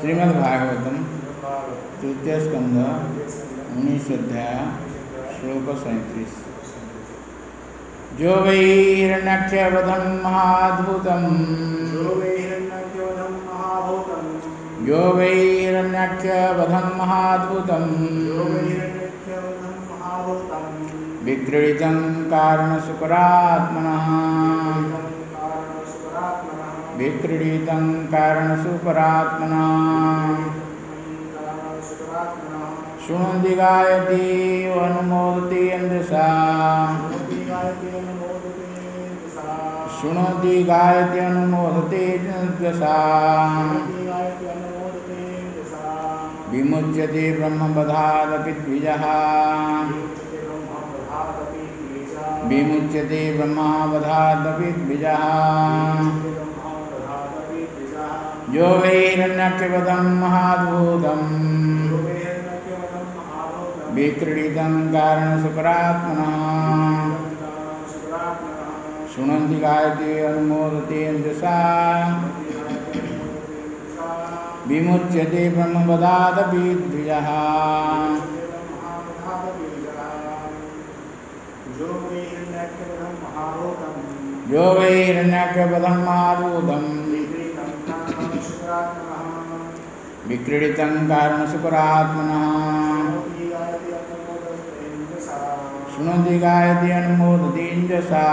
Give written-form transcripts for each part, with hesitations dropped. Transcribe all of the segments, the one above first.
श्रीमद्भागवतम तृतीय स्कंध 19 अध्याय श्लोक 37। जो वै हिरण्याक्षवधं महाद्भुतं विक्रीडितं कारणसुकरात्मनः शृण्वन्ति गायति अनुमोदति यन्दसा विमुच्यते ब्रह्मबधादपि द्विजः यो वै हिरण्याक्षवधं महाद्भुतं विक्रीडितं कारणसुकरात्मनः शृण्वन्ति गायति अनुमोदति यन्दसा विमुच्यते ब्रह्मबधादपि द्विजः। यो वै हिरण्याक्षवधं महाभूतं विक्रीडितं कारणसुकरात्मनः शृण्वन्ति गायति अनुमोदति यन्दसा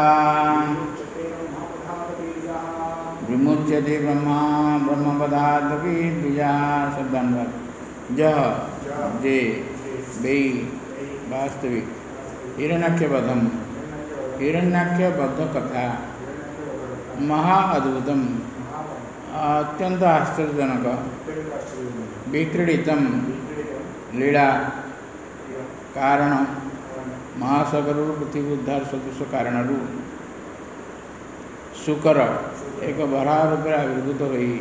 विमुच्यते ब्रह्मबधादपि द्विजः। शब्दान्वय जह जे वै वास्तविक हिरण्याक्षवधम हिरण्याक्षवध कथा महा अद्भुतम अत्यंत आश्चर्यजनक विक्रीडितम लीला कारण महासागर पृथ्वी उद्धार सदृश कारण शुकर एक बरा रूपे आविर्भूत हुई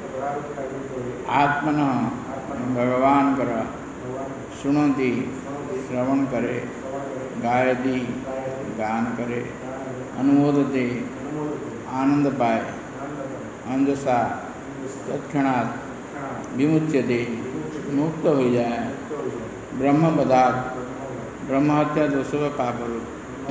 आत्मन भगवान कर शुणती श्रवण करे गायती गान करे अनुमोदते आनंद पाए अंजसा तत्क्षणात् विमुच्यते मुक्त हो जाए ब्रह्मबधात् ब्रह्महत्या दोषो पापरूप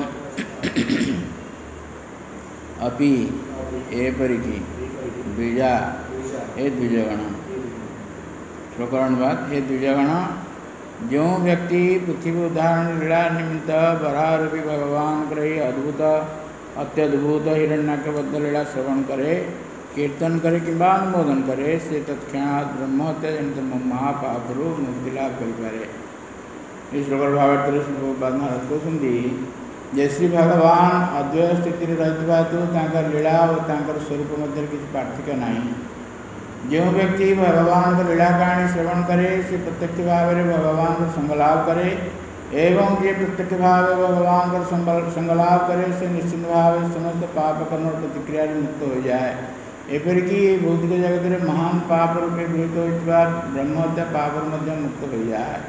अपि एपरिकी द्विजा हे द्विजगण। प्रकरणवाद हे द्विजगण जो व्यक्ति पृथ्वी उदाहरण लीला निमित्त बरारूपी भगवान करे अद्भुत अत्यद्भुत हिरण्याक्षबद्ध लीला श्रवण करे कीर्तन करे कि अनुमोदन करे से तत्क्षणात् ब्रह्महत्या जनित महापापरू मुक्ति लाभ करें। इस प्रकार भावार्थ कहते जे श्री भगवान अद्वैत स्थिति रही लीला और स्वरूप मध्य किसी पार्थक्य नहीं। जो व्यक्ति भगवान को लीला कहानी श्रवण करे से प्रत्यक्ष भाव में भगवान को संगलाभ करे एवं जे प्रत्यक्ष भाव भगवान को संगलाभ करे से निश्चित भाव समस्त पाप कर्म और प्रतिक्रिया मुक्त हो जाए। एपरिकी भौतिक जगत में महान पाप रूपे गृहित होता ब्रह्महत्या पाप मध्य मुक्त हो जाए।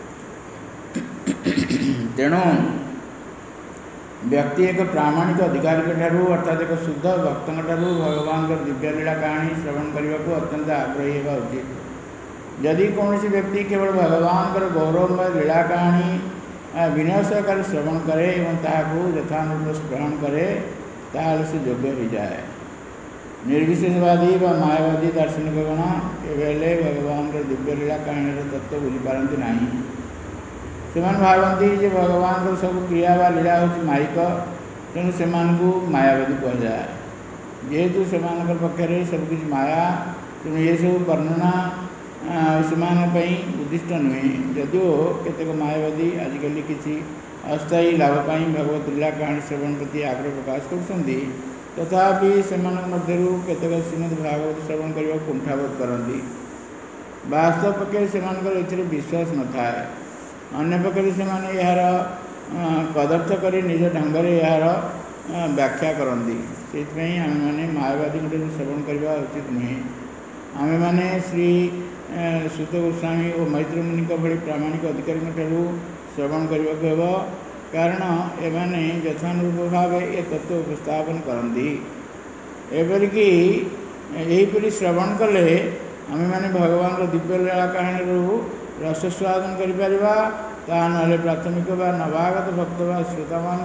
तेणु व्यक्ति एक प्रामाणिक अधिकारी अर्थात एक शुद्ध भक्त भगवान दिव्य लीला कहानी श्रवण करने को अत्यंत आग्रही होगा उचित। यदि कौन व्यक्ति केवल भगवान गौरवमय लीला कहानी विनय सहकार श्रवण करे एवं ताकू यथानुरूप ग्रहण करे ताल से योग्य हो जाए। निर्विशेषवादी व मायावादी दार्शनिक गण एवेले भगवान दिव्य लीला कहानी तत्व बुझी पारती नहीं। से भावती जे भगवान सब क्रिया व लीला हूँ माइक तेणु से मायावादी कहुए जेहेतु से पक्षर सबकि माया तेणु ये सब वर्णना से उद्दिष्ट नुहे। जदिव केतक मायावादी आजिकल किसी अस्थायी लाभपाई भगवत लीला कहानी श्रवण प्रति आग्रह प्रकाश करते तथापि से केतक श्रीमद्भागवत श्रवण करने को कुंठाबोध करती। वास्तव पक्षे से विश्वास न था। अन्य पक्षे से यार कदर्थ कर निज ढंग से यार व्याख्या करती। से आम मैंने मायावादी श्रवण करने उचित नुहे। आम मैंने श्री सुत गोस्वामी और मैत्री मुनि भली प्रामाणिक अधिकारी श्रवण करने को हेब कारण एमाने यथानुरूप भाव ये तत्व उपस्थापन करती। एपरिकी यहीपरि श्रवण कले आम मैंने भगवान दिव्य लीला कहानी रसस्वादन करिपरिबा ता नले प्राथमिक बा नवागत भक्त बा श्रोता मान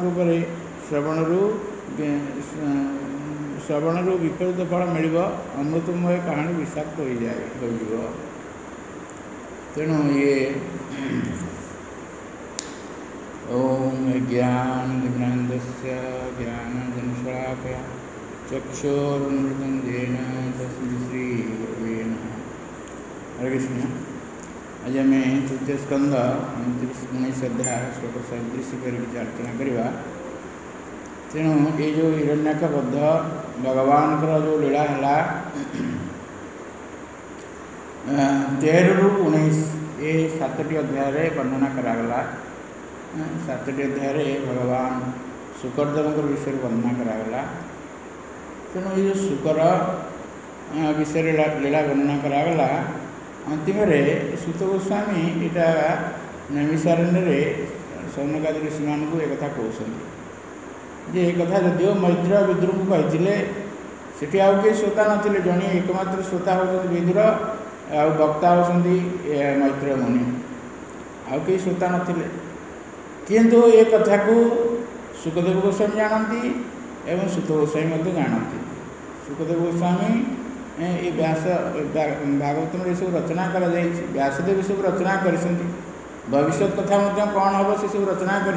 श्रवण विपरीत फल मिल अमृतमय कहानी विषाक्त हो जाए तेणु ये ओम ज्ञाननिर्ज्ञानस्य ज्ञानजनशलाकया चक्षुरुन्मिलितं तस्मै श्रीगुरवे नमः। हरे कृष्ण। आज आम तृतीय स्कंद 19 अध्याय श्लोक 37 पर अर्चना करवा। तेणु ये जो हिरण्याक्षबद्ध भगवान जो लीला है 13 ରୁ 19 ये 7टी अध्याय वर्णना करागला। 7टी अध्याय भगवान शुकरदेव विषय वर्णना करागला। तेणु ये जो शुकर विषय लीला वर्णना करागला अंतिम सूत गोस्वामी यहाँ नैमिषारण्य सौनकादि ऋषि मान एक कथा कहते जे एक कथा जदिव मैत्र विदुर को कही सेठी आउ किए श्रोता नथिले जणी एकमात्र श्रोता होती विदुर आ वक्ता होती मैत्र मुनि आउ कई श्रोता नथिले किंतु ये कथा को सुखदेव गोस्वामी जानती एवं सूत गोस्वामी जानती। सुखदेव गोस्वामी ये व्यास भागवतम सब रचना कर व्यासदेव सब रचना कर भविष्य कथा कौन हम से सब रचना कर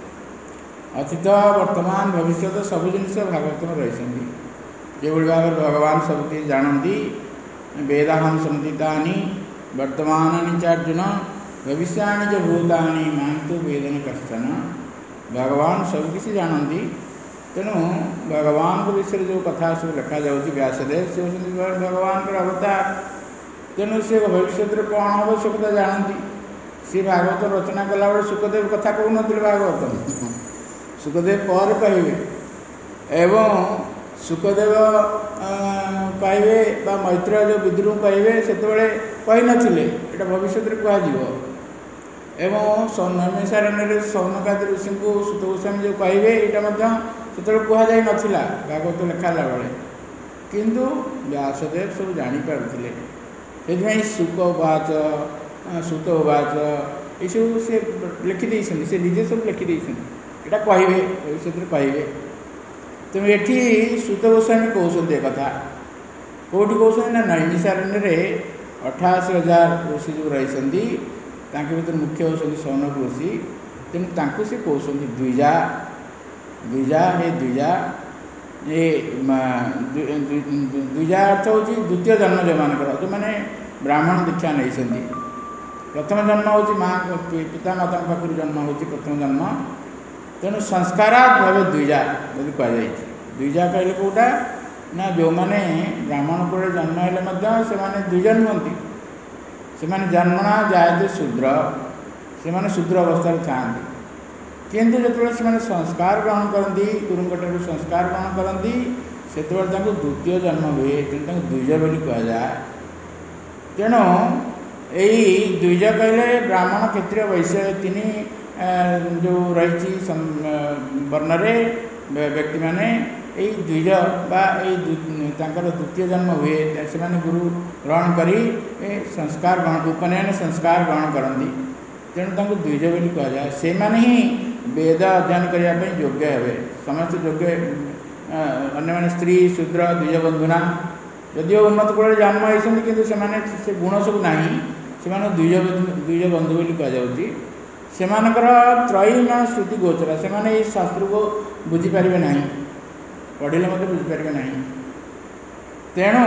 अतीत वर्तमान भविष्य सब जिनस भागवतम रही जो भाव भगवान सबकी जानती वेदाहम संदितानि वर्तमानानि चार्जुन भविष्याणि च भूतानि मां तु वेदन कश्चन। भगवान सबकिछि जानती। तेणु भगवान को विषय जो कथा सब लिखा जाऊँगी व्यासदेव से भगवान अवतार। तेणु सी भविष्य कौन हम से कथा जानती। सी भागवत रचना कला सुखदेव कथा कहून भागवत सुखदेव पर कहे एवं सुखदेव कहे मैत्र जो विदुर कहे से कही नथिले एटा भविष्य कह एवं नैमिषारण्य सौनकादि ऋषि को सूत गोस्वामी जो कहे यहाँ से कहुई नाला भागवत लिखाला बेले किंतु व्यासदेव सब जापारे से सुक उवाच सूत उवाच ये सब से लिखिदे से निजे सब लिखिदे यहाँ कहे भविष्य कहे। तेणु ये सूत गोस्वामी कहते कथा कौटी कहते ना नैमिषारण्य 88,000 ऋषि जो रही भर मुख्य होती सौनक ऋषि। तेणु से कहते द्विजा द्विजा हे द्विजा ये द्विजा अर्थ हूँ द्वितीय जन्म जो मान जो मैंने ब्राह्मण दीक्षा नहीं प्रथम जन्म हूँ माँ पिता माता पाखर जन्म हूँ प्रथम जन्म। तेणु संस्कारात भाव द्विजा यदि कह द्विजा कहले कौटा ना जो मैंने ब्राह्मण कुल जन्म हेले से द्विजा नुहति से जन्मना जायते शूद्र से शूद्र अवस्था था किंतु जो से संस्कार ग्रहण करती गुरुंठ संस्कार ग्रहण करती से द्वितीय जन्म हुए तेणु द्विज बोली कहुए। तेणु यही द्विज कहले ब्राह्मण क्षत्रिय वैश्य 3 जो रही वर्णरे व्यक्ति मैंने यही द्विज बा द्वितीय जन्म हुए से गुरु ग्रहण कर संस्कार ग्रहण उपनयन संस्कार ग्रहण करती तेणु द्विज बोली कहुए। से ही वेद अध्ययन करने योग्य हे समस्त योग्य अन्य स्त्री शूद्र द्विज बंधुना यदि उन्नत कूल जन्म होती किंतु से गुण सब ना से द्विज बंधु बोली कहुच्छी। सेमानकर त्रयी न श्रुति गोचर से शास्त्र को बुझीपारे ना पढ़ले मत बुझीपारे ना। तेणु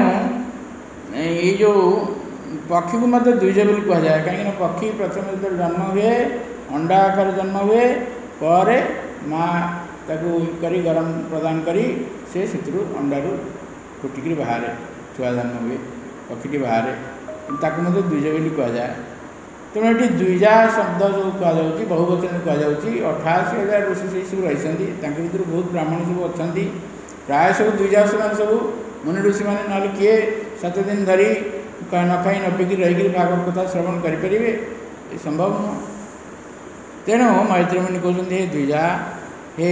ये जो पक्षी को मत द्विज बोली कहुए कहीं पक्षी प्रथम जो जन्म हुए अंडा आकार जन्म हुए पर माँ ताकू करी गरम प्रदान करी से अंडारू फुटिक बाहर छुआ जन्म हुए पक्षी बाहर ताकू मत द्विज बोली कहुए। तेणु ये द्विजा शब्द जो कहुच्छी बहुवचन कहुच्छी 88,000 ऋषि से सब रही भर बहुत ब्राह्मण सब अच्छा प्राय सब द्विजा से सब मुनि ऋषि मैंने ना किए 7 दिन धरी न खाई न पिकी रही भागवत कथा श्रवण करें संभव नुह। तेणु मैत्री मुनि कहते हे द्विजा हे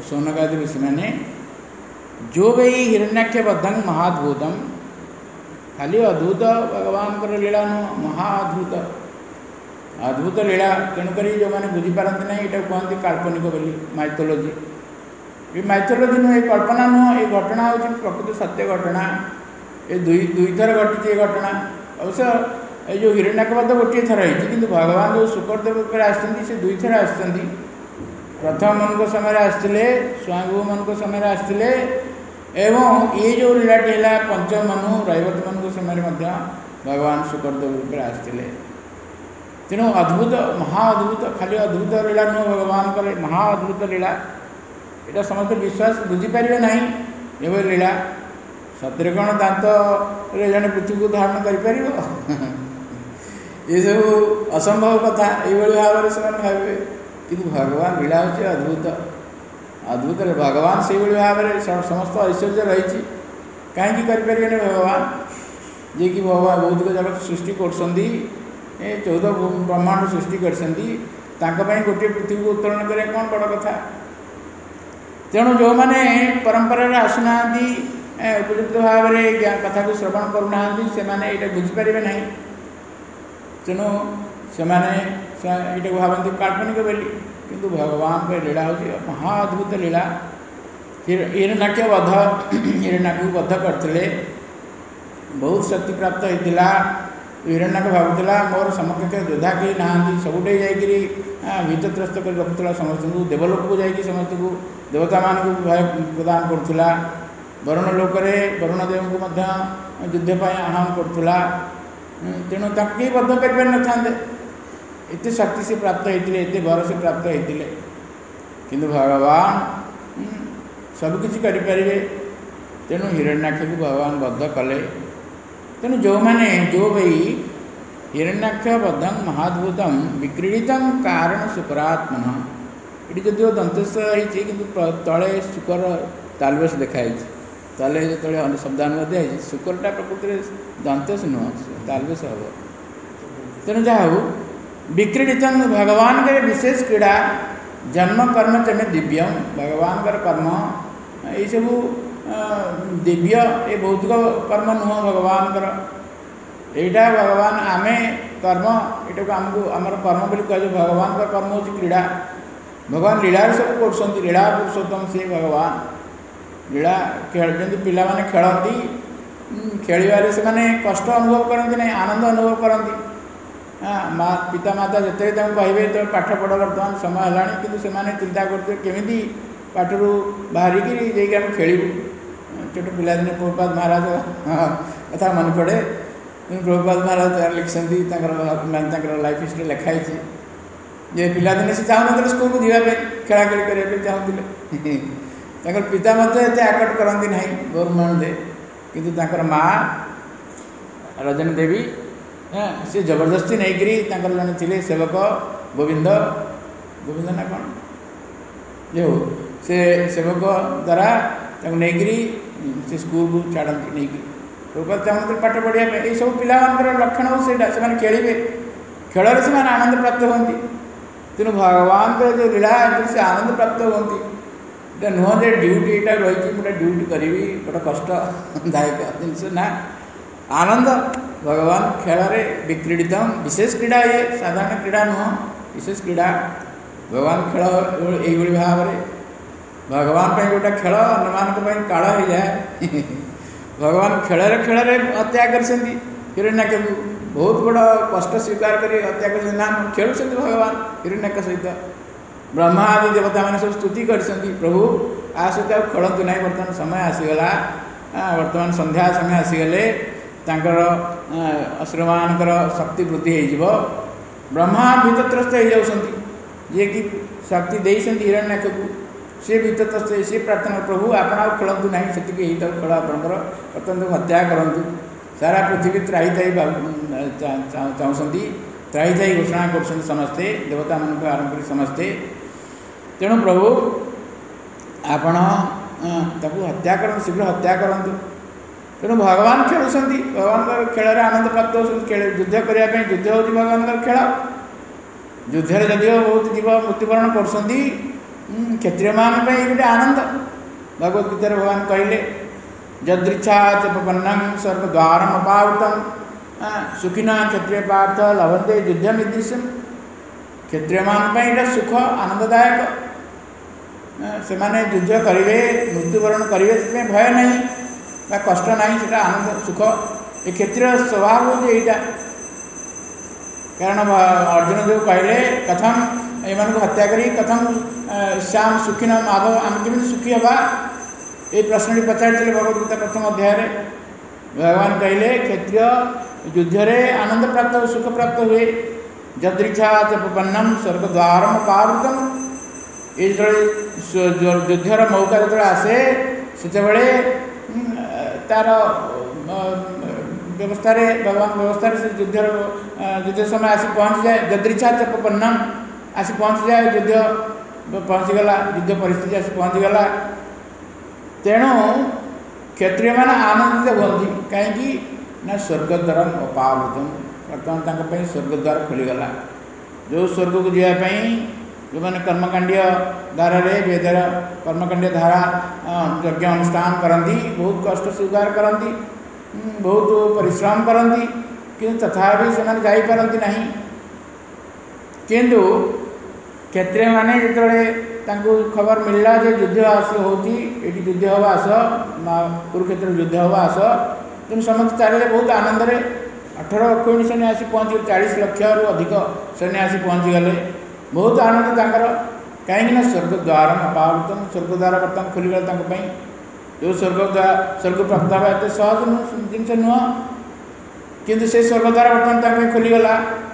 सौनकादि ऋषि मैंने जो वही हिरण्याक्षबद्धं महाद्भुतम खाली अद्भुत भगवान लीला नुह महाअद्भुत अद्भुत लीला तेणुक जो मैंने बुझीपारती ना ये कहते काल्पनिक बोली माइथोलोजी ये माइथोलोजी नुह ये कल्पना नुह ये घटना हूँ प्रकृत सत्य घटना ये दुई थर घटी घटना अवश्य ये जो हिरण्यकवध गोटे थर होती भगवान जो शुक्रदेव रूप से दुई थर आसती प्रथम मन समय आसते स्वयंभू मन समय आसते एवं ये जो लीलाटी है पंचम मनु रैवत मन समय भगवान शुक्रदेव रूप आसते तेणु अद्भुत महाअद्भुत खाली अद्भुत लीला नुह भगवान कर महाअद्भुत लीला यहाँ समस्त विश्वास बुझीपारे ना ये लीला सतरे कौन दात जड़े पृथ्वी को धारण कर ये सब असंभव कथा ये भाव में से भावे कि भगवान लीला हूँ अद्भुत अद्भुत भगवान से भाव में समस्त ऐश्वर्य रही कहीं करें भगवान जी कि भगवान भौतिक जगत सृष्टि कर 14 ब्रह्मांड सृष्टि कर गोटे पृथ्वी को उत्तोलन करें कौन बड़ कथा तेणु जो मैंने परंपरा आसुना उपयुक्त भाव में कथा को श्रवण करूना से बुझीपारे ना तेणु से भावती काल्पनिक बोली किंतु भगवान का लीला हूँ महाअद्भुत लीला हिरण्याक्ष वध हिरण्याक्ष वध करते बहुत शक्ति प्राप्त होता हिरण्याक्ष भावुला मोर समकक्ष योद्धा कहीं ना सबुटे जाकि भीतत्रस्त कर रखुला समस्त को देवलोक को जाकि समस्त को देवता मान को भय प्रदान करुला वरुण लोक वरुण देव को युद्ध आह्वान करुला तेणु कहीं बद्ध कर न एत शक्ति से प्राप्त होते एत बर से प्राप्त होते किंतु भगवान सबकि करें तेणु हिरण्याक्ष को भगवान बद्ध कले तेणु जो मैंने जो भाई हिरण्याक्ष बद्धं महाद्भुतम विक्रीडित कारण शुक्रात्मन ये जदिव दंतेश होती कि तले शुकर तालवेश देखाई ताले जो शब्दानुवाद दिखाई शुक्रटा प्रकृति दंतेश नुह तालवेश हम तेणु जहाँ हो विक्रीडित भगवान के विशेष क्रीड़ा जन्म कर्म तेने दिव्यम भगवान कर्म ये सब दिव्य ये भौतिक कर्म नुह भगवान यहाँ भगवान आमे कर्म यहाँ को आमको आमर कर्म बोली कह भगवान का कर्म हूँ क्रीड़ा भगवान लीला सब कर लीला पुरुषोत्तम से भगवान लीला जमी पिला माने खेलती खेल से कष्ट अनुभव करती ना आनंद अनुभव करती माँ पिता माता जिते कहे तो पाठ पढ़ बर्तमान समय है कि चिंता करते केमी पाठरू बाहरिकी जाकि आम खेलू छोट पिलादिने प्रभुपाद महाराज कथा मन पड़े प्रभुपाद महाराज लिखिं लाइफ हिस्ट्री लिखाई जे पिलादिने से चाहून स्कूल को जावाई खेलाखेली करने चाहूले पिता मत आकट करती ना गौरमान दे कि माँ रजनी देवी सी जबरदस्ती नहीं जन थे सेवक गोविंद गोविंद ना कौन जो से सेवक द्वारा नहीं से स्कूल को छाड़ती नहीं प्रभुपाद चाहते पाठ पढ़ाई ये सब पिला लक्षण हो से खेलेंगे खेल से आनंद प्राप्त होती तेणु भगवान जो लीला से आनंद प्राप्त होती ये नुह जे ड्यूटी यहाँ रही गोटे ड्यूटी करी गोटे कष्टदायक जिनस ना आनंद भगवान खेल विक्रीडित विशेष क्रीड़ा ये साधारण क्रीड़ा नुह विशेष क्रीड़ा भगवान खेल यही भाव में भगवान गोटे खेल अन्य मान काल हो जाए भगवान खेल खेल हत्या कर हिरण्याक्ष को बहुत बड़ कष्ट स्वीकार कर हत्या कर खेलुं भगवान हिरण्याक्ष सहित ब्रह्मा आदि देवता मैंने सब स्तुति कर प्रभु आ सहित खेलतु ना बर्तमान समय आसीगला बर्तमान संध्या समय आसीगले असुर मानकर शक्ति वृद्धि हो ब्रह्मा भीतत्रस्त हो जाती जी कि शक्ति देते हिरण्याक्ष को सी भीतत्रस्त सी प्रार्थना प्रभु आपण आ खेलतु ना से खेल आपंकर बर्तमान हत्या करूँ सारा पृथ्वी त्राही चाहती त्राही घोषणा कर समस्ते देवता मान आरंभ कर समस्ते तेणु प्रभु आपण हत्या कर शीघ्र हत्या करूँ तेणु भगवान खेलुं भगवान खेल आनंद प्राप्त हो युद्ध करने युद्ध हूँ भगवान खेल युद्ध जदिव बहुत जीव मृत्युवरण कर क्षत्रिय मान गोटे आनंद भगवत गीता भगवान कहले यदृच्छा च प्रपन्नं स्वर्गद्वारम् अपावृतं सुखिना क्षत्रिय पार्थ लभन्ते युद्धमिदृशम्। क्षत्रिय मान सुख आनंददायक से माने युद्ध करेंगे मृत्युवरण करेंगे से भय नहीं बा कष्ट नहीं से आनंद सुख ये क्षत्रिय स्वभाव हो यहाँ। कारण अर्जुन जो कहले कथम एमान को हत्या करी कथम श्याम सुखी न माधव आम केमी सुखी हवा ये प्रश्न पचारि भगवद्गीता प्रथम अध्याय भगवान कहले क्षत्रिय युद्ध रे आनंद प्राप्त हो सुख प्राप्त हुए। यदृच्छा च प्रपन्नम स्वर्गद्वारम अपावृतम ये युद्धर मौका जो आसे से तार व्यवस्था भगवान व्यवस्था से युद्ध समय आसी पहुँच जाए। यदृच्छा च प्रपन्नम आसी पहुँच जाए युद्ध पहुँचीगला युद्ध परिस्थिति आसी पहुँचीगला। तेणु क्षत्रिय मैंने आनंदित हमें कहीं ना स्वर्गद्वार अपावृतम बर्तमान स्वर्गद्वार खोलीगला। जो स्वर्ग को जावाई जो मैंने कर्मकांडीय धारा वेदर कर्मकांडीय धारा यज्ञ अनुष्ठान करती बहुत कष्ट स्वीकार करती बहुत परिश्रम करती किंतु तथापि से जापारती नहीं। किंतु क्षत्रिय माने जो खबर मिलला जो युद्ध आस होती युद्ध हवा आस कुरुक्षेत्र युद्ध हवा आस तेणु समस्त चलिए बहुत आनंद 18 सैन्य आसी पहुँची 40 लाख रु अधिक सैन्य आसी पहुँची गले बहुत आनंद कहीं स्वर्गद्वार अपावृतम स्वर्गद्वार बर्तमान खोलीगला। जो स्वर्ग प्राप्त हवा एत सहज जिनस नुह किंतु से स्वर्गद्वार बर्तमान खोलीगला।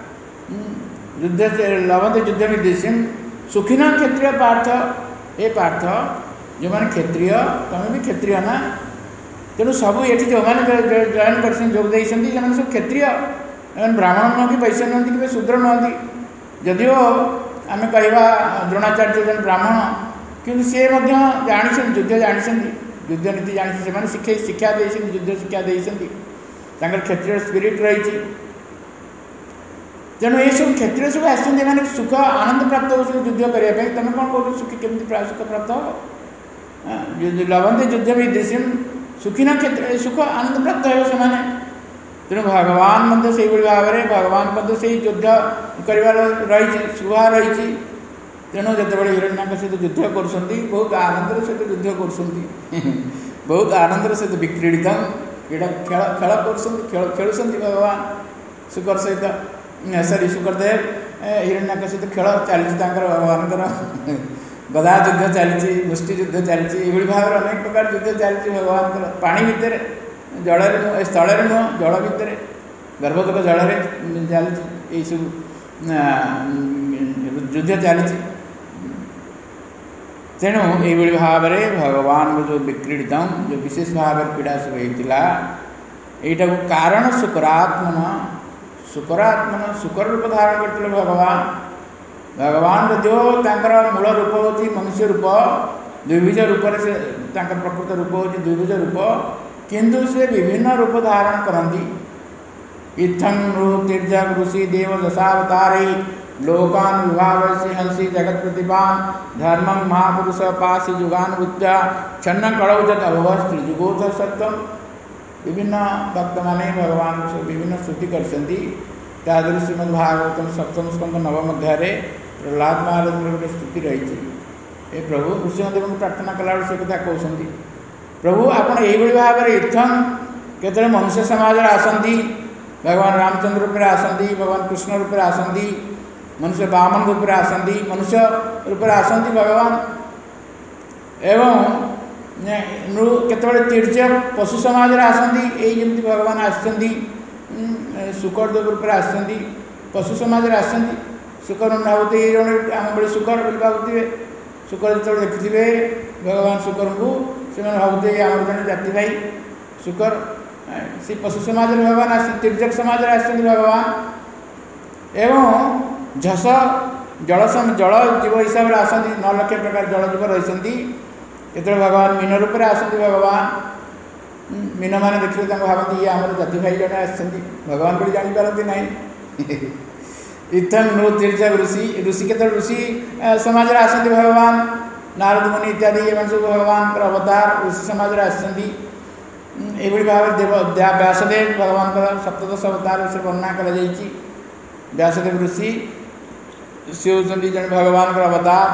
युद्ध लभन्ते युद्ध निर्देश्यम सुखिना क्षत्रिय पार्थ ए पार्थ जो मैंने क्षत्रिय तुम भी क्षत्रिय ना तेणु सब ये जो मैंने जॉइन कर जोगदे सब क्षत्रिय ब्राह्मण नुह कि वैश्य नुहति कि शूद्र नुहति जदिओ आम कहवा द्रोणाचार्य जन ब्राह्मण किंतु सी जानी युद्ध जानी युद्ध नीति जानी से शिक्षा युद्ध शिक्षा देते क्षत्रिय स्पिरिट रही। तेणु ये सब क्षत्रिय सब आसने सुख आनंद प्राप्त हो युद्ध करने तुम कौन कह सुखी केमी सुख प्राप्त हो लभन्ते युद्ध विदेशीम सुखीना क्षेत्र सुख आनंद प्राप्त हो। तेणु भगवान से भाव में भगवान से युद्ध कर रही शुभा रही। तेणु जो हिरण्यक सहित युद्ध कर बहुत आनंद सहित युद्ध कर बहुत आनंद सहित विक्रीडित खेल खेल खेलुं भगवान शुकर सहित सरी शुकरदेव हिरण्यक सहित खेल चली भगवान गदा युद्ध चली मुष्टि युद्ध चली भाव में अनेक प्रकार युद्ध चली भगवान पानी भितर जल स्थल नुह जल भितर गर्भगत जल चली सब युद्ध चली। तेणु ये भाव में भगवान जो विक्रीडित जो विशेष भाव पीड़ा सब होता यहीटा को कारण शुकरात्मन शुकर रूप धारण करते भगवान। भगवान जो मूल रूप हूँ मनुष्य रूप द्विभुज रूप से प्रकृत रूप हूँ द्विभुज रूप किंतु से विभिन्न रूप धारण करती। इत्थं तीर्थ ऋषि देव दशावतारे लोकान विभावसी हंसी जगत प्रतिपान धर्मं महापुरुष पासी जुगान बुद्धा छन्न कड़ौ जत अभवत त्रिजुगोथ सत्यम। विभिन्न भक्त माने भगवान को विभिन्न स्तुति करछन्ति। तादृश श्रीमद्भागवतम सप्तम स्कंद नवम अध्याय प्रहलाद महाराज गोटे स्तुति रही। ए प्रभु नृसिंहदेव को प्रार्थना कला से कथा कहते प्रभु आपण यही भाव में इत्थं केतरे मनुष्य समाज आसती भगवान रामचंद्र रूप आसती भगवान कृष्ण रूप आसती मनुष्य वामन रूप आसती मनुष्य रूप आसती भगवान एवं केतबे तीर्थ पशु समाज आसती यही जमी भगवान आसती शुकरदेव रूप आसती पशु समाज आसती शुकर भावते आम बड़े शुकर बोली भावुवे शुकर जो देखिए भगवान शुकर को से भावते आम जन जाति भाई शुकर से पशु समाज भगवान आस तीर्थ समाज आसती भगवान एवं झस जल जल जीव हिसाब से आसती 9 लाख प्रकार जल जीव रही जो भगवान मीन रूप आसती भगवान मीन मैंने देखिए भावती ये आम जाति भाई जन आस भगवान को जापारती ना। इत्थं नो तीर्थ ऋषि ऋषि के ऋषि समाज आसती भगवान नारद मुनि इत्यादि ये सब भगवान अवतार ऋषि समाज आसती एभली भाव व्यासदेव भगवान सप्तदश अवतार विषय वर्णना कर व्यासदेव ऋषि सी होती जन भगवान अवतार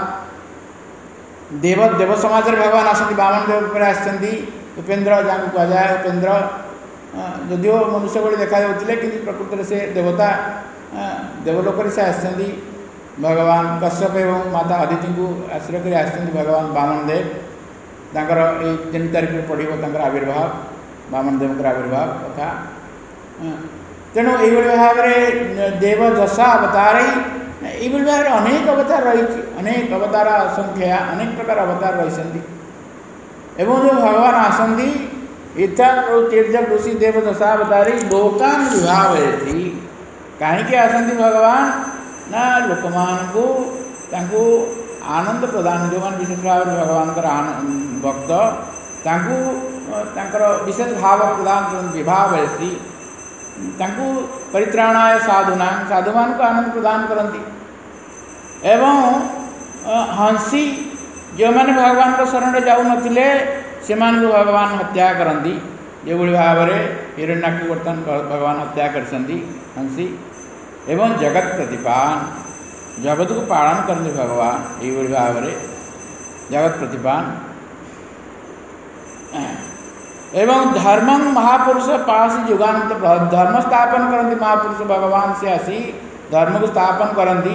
देव समाज भगवान आसती बामन देव पर आसती उपेन्द्र जहाँ को कहुए उपेन्द्र जदिव मनुष्य भाई देखा जाते कि प्रकृति से देवता देवलोक से आसती भगवान कश्यप एवं माता अदिति को आश्रय कर आसती भगवान बामन देव तांकर 3 तारीख में पढ़ो तांकर आविर्भाव बामन देव आविर्भाव कथा तेणु ये भाव में देव दशा अवतार ये भाव में अनेक अवतार रही अनेक अवतार असंख्या अनेक प्रकार अवतार रही एवं जो भगवान आसती इतर तीर्थ ऋषि देव दशावतारी लोकान विभाव कहीं आसती भगवान ना लोक मानू आनंद प्रदान जो मान विशेष भाव भगवान भक्त तांकर विशेष भाव प्रदान विभाव परित्राणाय साधुना साधु मान को आनंद प्रदान करती एवं हंसी जो मैंने भगवान को शरण जाऊ नथिले से भगवान हत्या करती जो भाव में हिरण्याक्ष बर्तमान भगवान हत्या करती हंसी एवं जगत प्रतिपान जगत को पालन करते भगवान ये भाव में जगत प्रतिपान एवं धर्म महापुरुष पास युगान्त धर्म स्थापन करती महापुरुष भगवान से आसी धर्म को स्थापन करती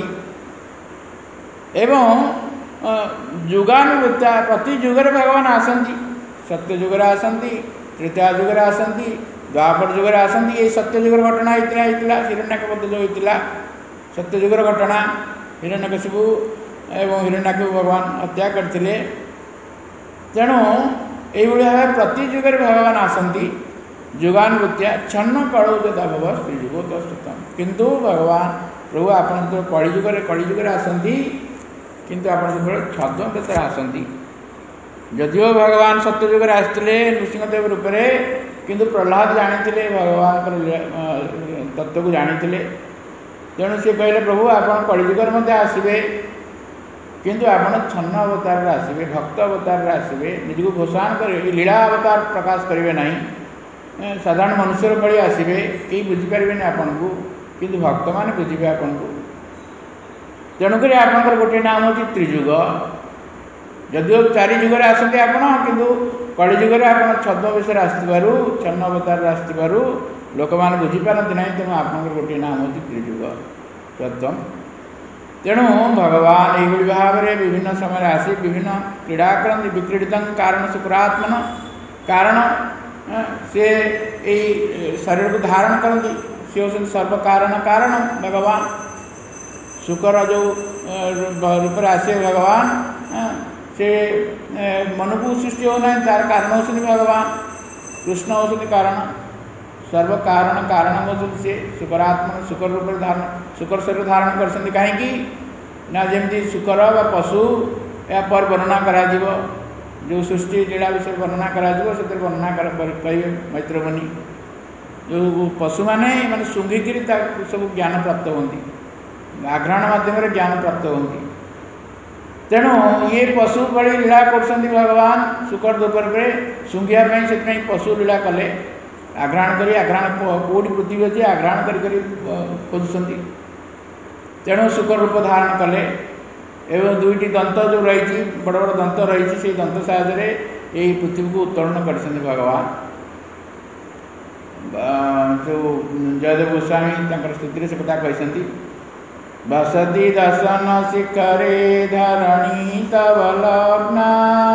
एवं युगानुवृत्ता प्रति युगर भगवान आसती सत्य युगर आसती त्रेता युगर आसती द्वापर युगर आसती ये सत्य युगर घटना होता हिरण्यकपद जो होता सत्य युगर घटना हिरण्यकशिपु एवं हिरण्याक्ष भगवान हत्या करते तेणु ये भाव प्रति युगर भगवान आसती युगानुवृत्तिया छन्न कलौ यदा भव श्रीजुग तस्तम किंतु भगवान प्रभु आपन तो कलिजुगर आसती किंतु आप छद्म आसती जदिव भगवान सत्ययुग आसते नृसिंहदेव रूप में किंतु प्रहलाद जानी भगवान तत्व को जानी तेणु सी कहले प्रभु आप कलिजुगर आसवे किंतु आप छन्न अवतार आसवे भक्त अवतार आसवे निजक घोषणा करेंगे लीला अवतार प्रकाश करेंगे ना साधारण मनुष्य भली आसवे कहीं बुझीपारे आपन को किंतु भक्त मान बुझे आपन को तेणुक आपंकर गोटे नाम हूँ त्रिजुग जदिव 4 जुगर आसते आप किंतु कलिजुगर आप छद्म विषय आसवर छन्न अवतार आसवर लोक मैंने बुझीपारती ना तेणु आप गोटे नाम हूँ त्रिजुग सत्यम तेणु भगवान ये भाव में विभिन्न समय आसी विभिन्न क्रीड़ा करती विक्रीडित कारण शुक्रात्मन कारण से शरीर को धारण करती सी होती सर्वकारण कारण भगवान शुकर जो रूप आसे भगवान से मन को सृष्टि होना तार कारण होती भगवान कृष्ण होती कारण सर्व कारण कारण होती से शुकरात्मा शुकर रूप धारण शुकर शरीर धारण कर कहीं जमी शुकर व पशु या पर वर्णना करा जो सृष्टि लीला विषय वर्णना करा वर्णना करेंगे मैत्र मुनि जो पशु मैंने शुंघिकी सब ज्ञान प्राप्त होती आघ्राण माध्यम ज्ञान प्राप्त होती तेणु ये पशु भली लीला कर भगवान शुकर दोपहर शुंघापी से पशु लीला कले आघ्राण कौटी पृथ्वी अच्छी आघ्राण कर खोजुंट तेणु शुकर रूप धारण कले एवं 2टी दंत जो रही बड़ बड़ दंत रही से दंत साहाय्य ये पृथ्वी को उत्तोलन कर भगवान जो जयदेव गोस्वामी स्तुति से कथा कहते बसती दशन शिखरे धरणी तव लग्ना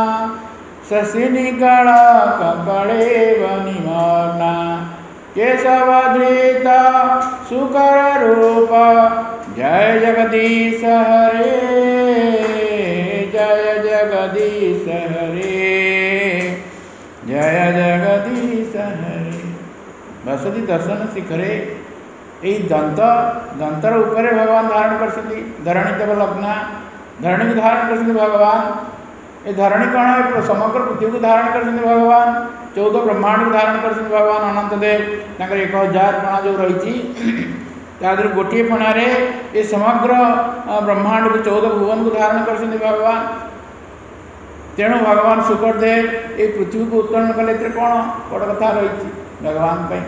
शशिनिकल ककड़े निमग्ना केशवधृत शुकर रूप जय जगदीश हरे जय जगदीश हरे जय जगदीश हरे बसती दर्शन शिखरे यही दंतर ऊपर भगवान धारण कर धरणी तब लग्ना धरणी को धारण कर भगवान ये धरणी कौन है समग्र पृथ्वी को धारण कर भगवान 14 ब्रह्मांड को धारण कर भगवान अनंत देव 1000 फणा जो रही गोटे फणारे ये समग्र ब्रह्मांड को 14 भुवन को धारण कर भगवान तेणु भगवान शुकरदेव ये पृथ्वी को उत्तोलन कले कौन बड़ कथा रही भगवान पर।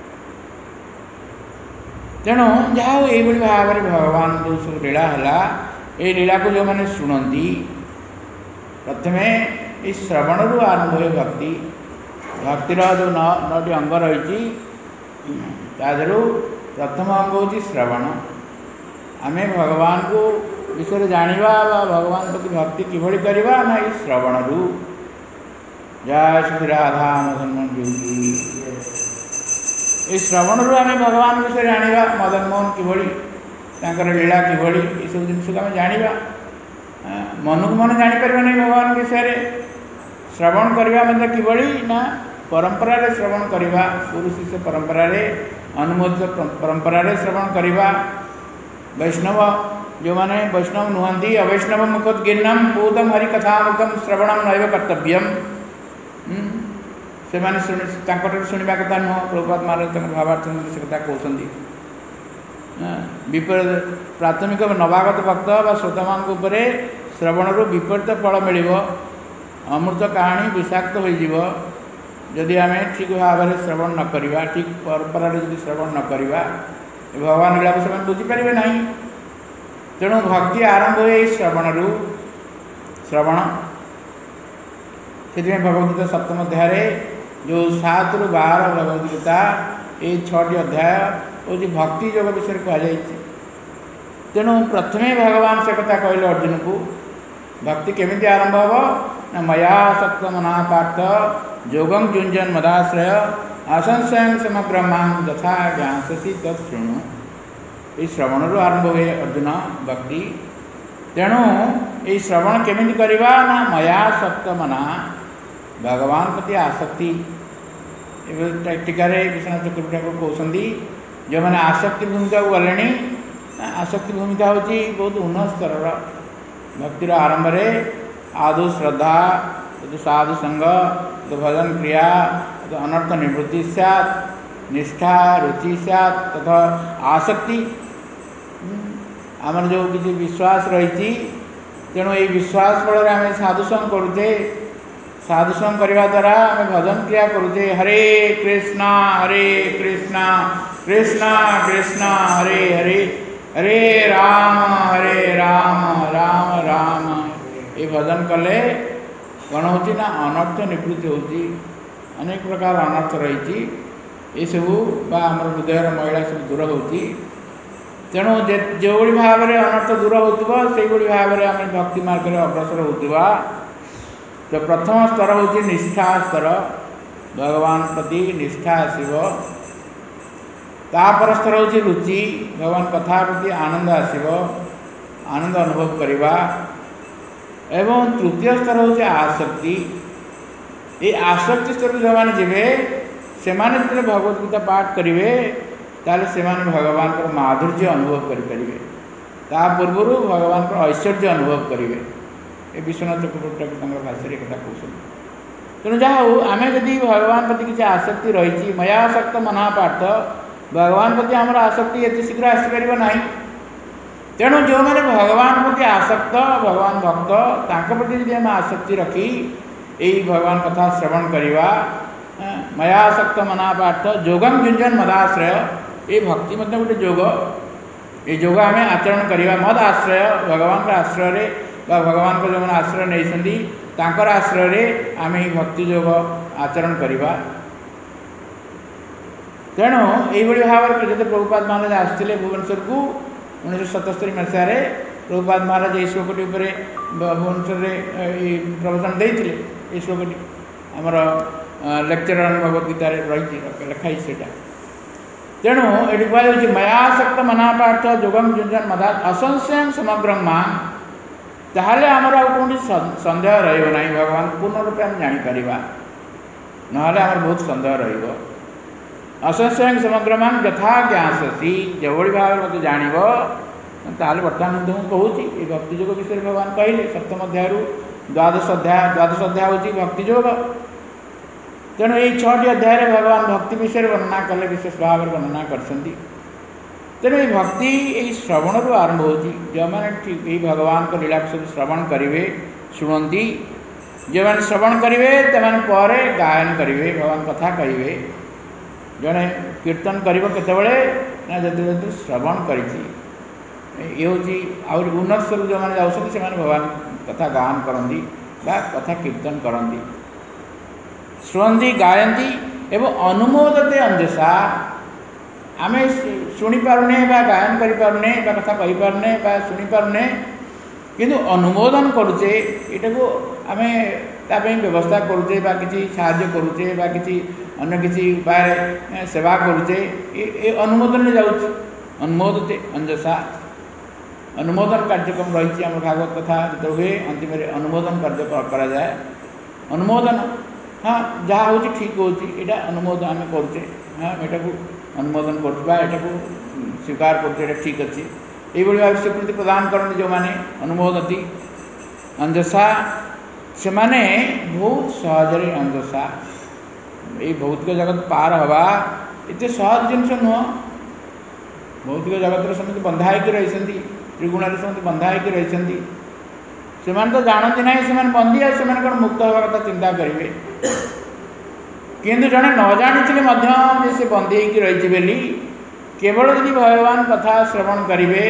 तेणु जहाँ ये भाव में भगवान जो सब लीला है ये लीला को जो मैंने शुणती प्रथमे ये श्रवण रु आरंभ हुए भक्ति। भक्तिर जो 9टी अंग रही प्रथम अंग हूँ श्रवण। आमे भगवान को विषय जानिबा भगवान प्रति भक्ति किभଳି करवा ना ये श्रवण रु। जय श्री राधा मदन मोहन जी। ये श्रवण रु आमे भगवान विषय जानिबा मदन मोहन किभଳି तांकर लीला किभଳି ये सब जिनस को आमे जानिबा। मन को मन जापर नहीं भगवान विषय श्रवण करवा मतलब किभଳି ना परंपरा रे श्रवण करवा गुरु शिष्य परंपरा रे अनुमोदित परंपरा रे श्रवण करवा। वैष्णव जो मैंने वैष्णव नुहंती अवैष्णव मुखद गिन्नम पूतम हरिकथामृतम श्रवणम नैव कर्तव्यम से माने शुणा कथा नुह। प्रभुपाद महाराज भावार्थ से कथा कहते विपरीत प्राथमिक नवागत भक्त व श्रोतामान उपरे श्रवण रु विपरीत फल मिल अमृत कहानी विषाक्त हो जदि आम ठीक भाव में श्रवण न करवा ठीक परंपरा जब श्रवण न करवा भगवान लीला को से बुझीपारे ना। तेणु भक्ति आरंभ हुए श्रवण रु। श्रवण से भगवद्गीता सप्तम अध्याय जो 7 रु 12 भगवद्गीता ये 6टी अध्याय हूँ भक्ति योग विषय कहुई। तेणु प्रथमे भगवान से कथा कहले अर्जुन को भक्ति केमिति आरंभ हम ना मया सक्त मना पार्थ जोगम जुंजन मदाश्रय असंशय समग्र मां यथा ज्ञासी तत्णु। ये श्रवण रु आरंभ हुए अर्जुन भक्ति। तेणु ये श्रवण केमिति करवा ना मया सक्त मना भगवान प्रति आसक्ति। टीकार विश्वनाथ चक्रवर्ती ठाकुर कहते जो मैंने आसक्ति भूमिका को गले आसक्ति भूमिका हूँ बहुत उन्नत स्तर भक्तिर आरंभ आदौ श्रद्धा तो साधु संग तो भजन क्रिया तो अनर्थ निवृत्ति सैत् निष्ठा रुचि सैत् तथा आसक्ति आमर जो किसी विश्वास रही। तेणु ये विश्वास बल आम साधुसंग करुचे साधुसंग करने द्वारा आम भजन क्रिया करुचे हरे कृष्णा कृष्णा कृष्णा हरे हरे हरे राम राम राम ये भजन कले कौन हो ना अनर्थ निवृत्ति होती। अनेक प्रकार अनर्थ रही ये सब आम हृदय महिला सब दूर होती। तेणु जो भाव में अनर्थ दूर हो भाव में आम भक्ति मार्ग में अग्रसर होता। तो प्रथम स्तर हूँ निष्ठा स्तर भगवान प्रति निष्ठा आसव। तापर स्तर हूँ रुचि भगवान कथा प्रति आनंद आसव आनंद अनुभव करवा। एवं तृतीय स्तर हूँ आसक्ति। ये आसक्ति स्तर जो मैंने जीवे से भगवद्गीता पाठ करेंगे ताले से भगवान को माधुर्य अनुभव करेंगे। ता पूर्व भगवान को ऐश्वर्य अनुभव करेंगे। ये विश्वनाथ चक्रवर्ती भाषा कथा कहते। तेणु जहाँ हो आम जदि भगवान प्रति किसी आसक्ति रही मया आसक्त मना पार्थ भगवान प्रति आमर आसक्ति एत शीघ्र आसपार ना। तेणु जो मैंने भगवान प्रति आसक्त भगवान भक्त तांको प्रति यदि आम आसक्ति रखी यही भगवान कथा श्रवण करवा मया आसक्त मना पार्थ जोगम जुंजन मदाश्रय ये भक्ति मतलब गोटे जोग। ये जोग आम आचरण करवा मद आश्रय भगवान का आश्रय भगवान को जो मैंने आश्रय नहीं आश्रय आम ही भक्ति योग आचरण करवा। तेणु यही भाव में जो प्रभुपाद महाराज आसते भुवनेश्वर को 1977 मसीह प्रभुपाद महाराज ये श्लोकटी भुवनेश्वर प्रवचन देते ये श्लोकटी आमर लेक्चर भगवद्गीता रही लिखाई से। तेणु ये कहु मयासक्त मना पार्थ जोगम जुंजन मदा असंशय समग्र मां ताहले आमर कौन सन्देह रहा भगवान पूर्ण रूपे आम जापर ना बहुत सन्देह रही। असंशय समग्र मां यथा ज्ञासी जो भाव में मत जान ताल बर्तमान मुझे कहूँ ये भक्तियोग विषय भगवान कहले सप्तम अध्याय द्वादश अध्याय हूँ भक्तियोग। तेणु ये 6टी अध्याय भगवान भक्ति विषय वर्णना कले विशेष भाव में वर्णना करते। तेणु ये भक्ति यही श्रवण रु आरंभ हो जो मैंने ठीक यही भगवान को लीला सब श्रवण करेंगे शुणती जो मैंने श्रवण करेंगे से गायन करेंगे भगवान कथा कहे जड़े कीर्तन कर जब श्रवण कर ये हूँ उन्नत स्वरूप जो मैंने जाऊँ से भगवान कथा गान करती कथा कीर्तन करती श्रुवंती गायंती एवं अनुमोदते अंजसा आम शुणी पारुने गायन करें कथा कही पारने शुणी पारने किंतु अनुमोदन करुचे यहाँ को आम ताप व्यवस्था करुचे किसी साहाय्य करुचे किसी अन्य किसी उपाय सेवा करुचे ये अनुमोदन में जाऊँ अनुमोदते अंजसा अनुमोदन कार्यक्रम रही आम भागवत कथा जो हुए अंतिम अनुमोदन कार्य कराए अनुमोदन हाँ जहाँ हूँ ठीक हूँ यहाँ अनुमोदन आम करुचे हाँ यहाँ को अनुमोदन कर स्वीकार कर ठीक अच्छे ये भाव स्वीकृति प्रदान करते जो मैंने अनुमोदती अंजसा से माने बहुत सहजरे अंजसा ये भौतिक जगत पार हवा इतने सहज जिनस नुह भौतिक जगत समस्त बंधा होकर रही त्रिगुण समस्त बंधा होकर रही से तो जानती ना से बंदी आ कौन मुक्त हवा कथा चिंता करेंगे किंतु जड़े न जानी से बंदी होकर रही केवल यदि भगवान कथा श्रवण करेंगे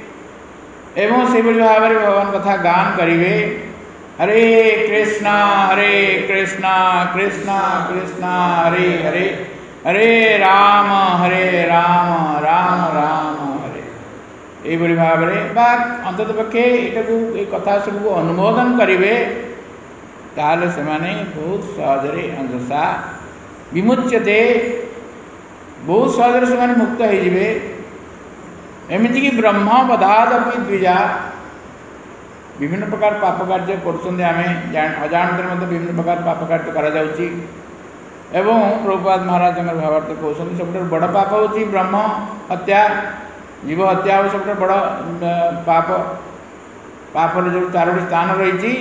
एवं से भाव में भगवान कथा गान करेंगे हरे कृष्णा कृष्णा कृष्णा हरे हरे हरे राम राम राम हरे ये भाव में अंतत पक्षे ये कथा सब अनुमोदन करेंगे ताले से बहुत सहजरे अंजसा विमुच्यते बहुत सहजरे से मुक्त होइबे एमती कि ब्रह्म पदादपि द्विजा विभिन्न प्रकार पाप कार्य करें अजाणत विभिन्न प्रकार पाप कार्य करा प्रभुपाद महाराज भावार्थ कहते सब बड़ पाप हूँ ब्रह्म हत्या जीव हत्या हो सब बड़ पाप पापर जो 4टी स्थान रही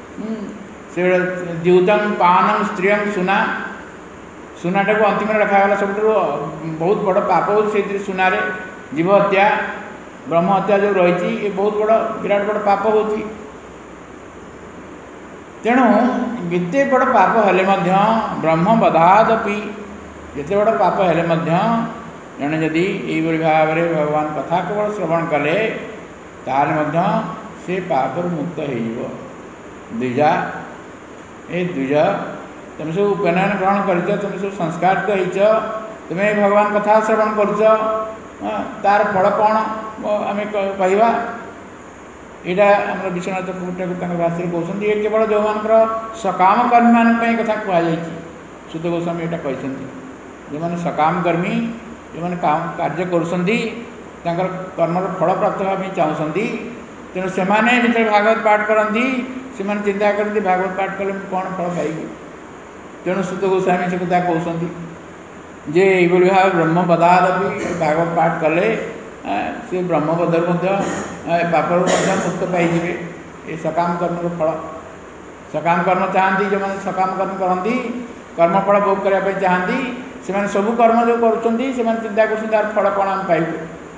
द्यूतम पानम स्त्रियम सुना सुनाटा को अंतिम रखागला सब बहुत बड़ पाप हो सुनारे जीव हत्या ब्रह्म हत्या जो रही ये बहुत बड़ विराट बड़ पाप हो तेणु जिते बड़ पाप हेले ब्रह्म बधादपि जिते बड़ पाप हेले जड़े जदि यही भाव में भगवान कथा केवल श्रवण कले ताले से पाप मुक्त हो द्विजा ये द्विज तुम सब उपनयन ग्रहण कर तुम सब संस्कार हो तुम्हें भगवान कथा श्रवण कर तार फल कौन आम कहवा यहाँ आम विश्वनाथ ठाकुर भाषा कहते ये केवल जो मान सकाम कर्मी मान कथा कहुई सुध गोस्वामी यहाँ कहते जो मैंने सकाम कर्मी जो मैंने काम कार्य कर कर्मर फल प्राप्त होगा चाहती तेणु से भागवत पाठ करती से चिंता करती भागवत पाठ कले कौन फल पाइबी तेणु सुध गोस्वामी से कथा कहते जे ये भाव ब्रह्म पदादपि भागवत पाठ कले से ब्रह्मपदर पापर मुक्त पाइबे ये सकाम कर्म फल सकाम कर्म चाहती जो मैंने सकाम कर्म करती कर्मफल भोग करने चाहती से सब कर्म जो कर चिंता कर फल कौन आम पाइबू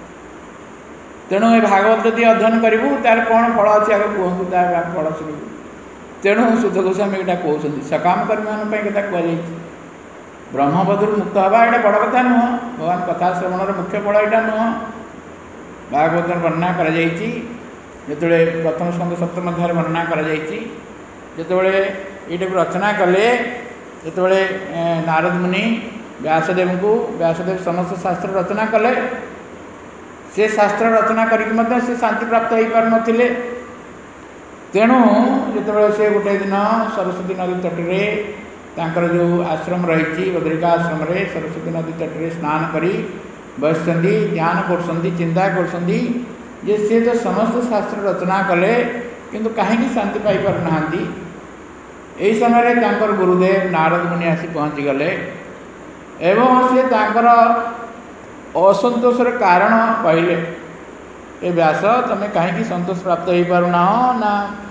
तेणु ये भागवत जब अध्ययन करूँ तार कौन फल अच्छे आगे कहतु तार फल शुणु तेणु सुध गोस्वामी यहाँ कहते सकाम कर्मी मान कथा कहुई ब्रह्मपदर मुक्त हवा यहाँ बड़ कथा नुह भगवान कथा श्रवणर मुख्य फल यहाँ नुह भागवत वर्णना करते प्रथम स्कंद सप्तम अध्याय वर्णना करते ये रचना कले जो नारद मुनि व्यासदेव को व्यासदेव समस्त शास्त्र रचना कले से शास्त्र रचना करके से शांति प्राप्त हो पार नथिले तेणु जो से गोटे दिन सरस्वती नदी तटरे तांकर जो आश्रम रही बद्रिका आश्रम रे सरस्वती नदी तटरे स्नान करी बस ध्यान कर चिंता कर सी तो समस्त शास्त्र रचना कले किंतु कहीं शांति पाई पार ना यही समय तांकर गुरुदेव नारद मुनि आसी पहुँची गले एवं सी तांकर असंतोषर कारण कहले ए व्यास तुम्हें कहीं संतोष प्राप्त हो पारुना ना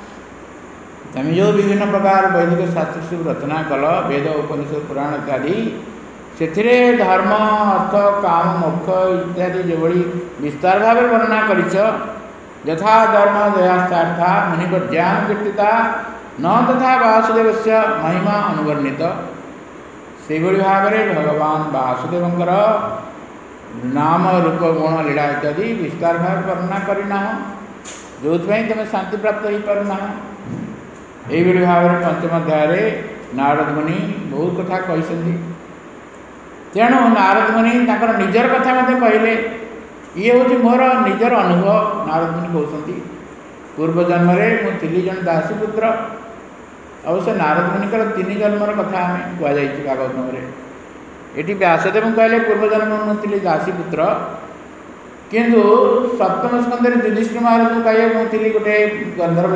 तुम जो विभिन्न प्रकार वैदिक शास्त्र सब रचना कल वेद उपनिषद पुराण इत्यादि से धर्म अर्थ काम मोक्ष इत्यादि जो विस्तार भाव वर्णना कर यथा धर्म दयास्था मुनिवर्ज्ञान कीर्तिता न तथा वासुदेवस्य महिमा अनुवर्णित से भाव में भगवान वासुदेवंकर नाम रूप गुण लीला इत्यादि विस्तार भाव वर्णना करना जो तुम शांति प्राप्त हो पारना यही भाव में पंचम अध्याय नारद मुनि बहुत कथा कहते तेणु नारद मुनि निजर कथा मत कहले ये हूँ मोर निजर अनुभव नारद मुनि कहते पूर्व जन्म मुझे जन दासी पुत्र अवश्य नारद मुनिकर 3 जन्मर कथा आम कहुई भागवतम ये व्यासदेव कहले पूर्व जन्म मुझे दासी पुत्र किंतु सप्तम स्कंदर युधिष्ठिर महाराज कहे मुझे गोटे गंधर्व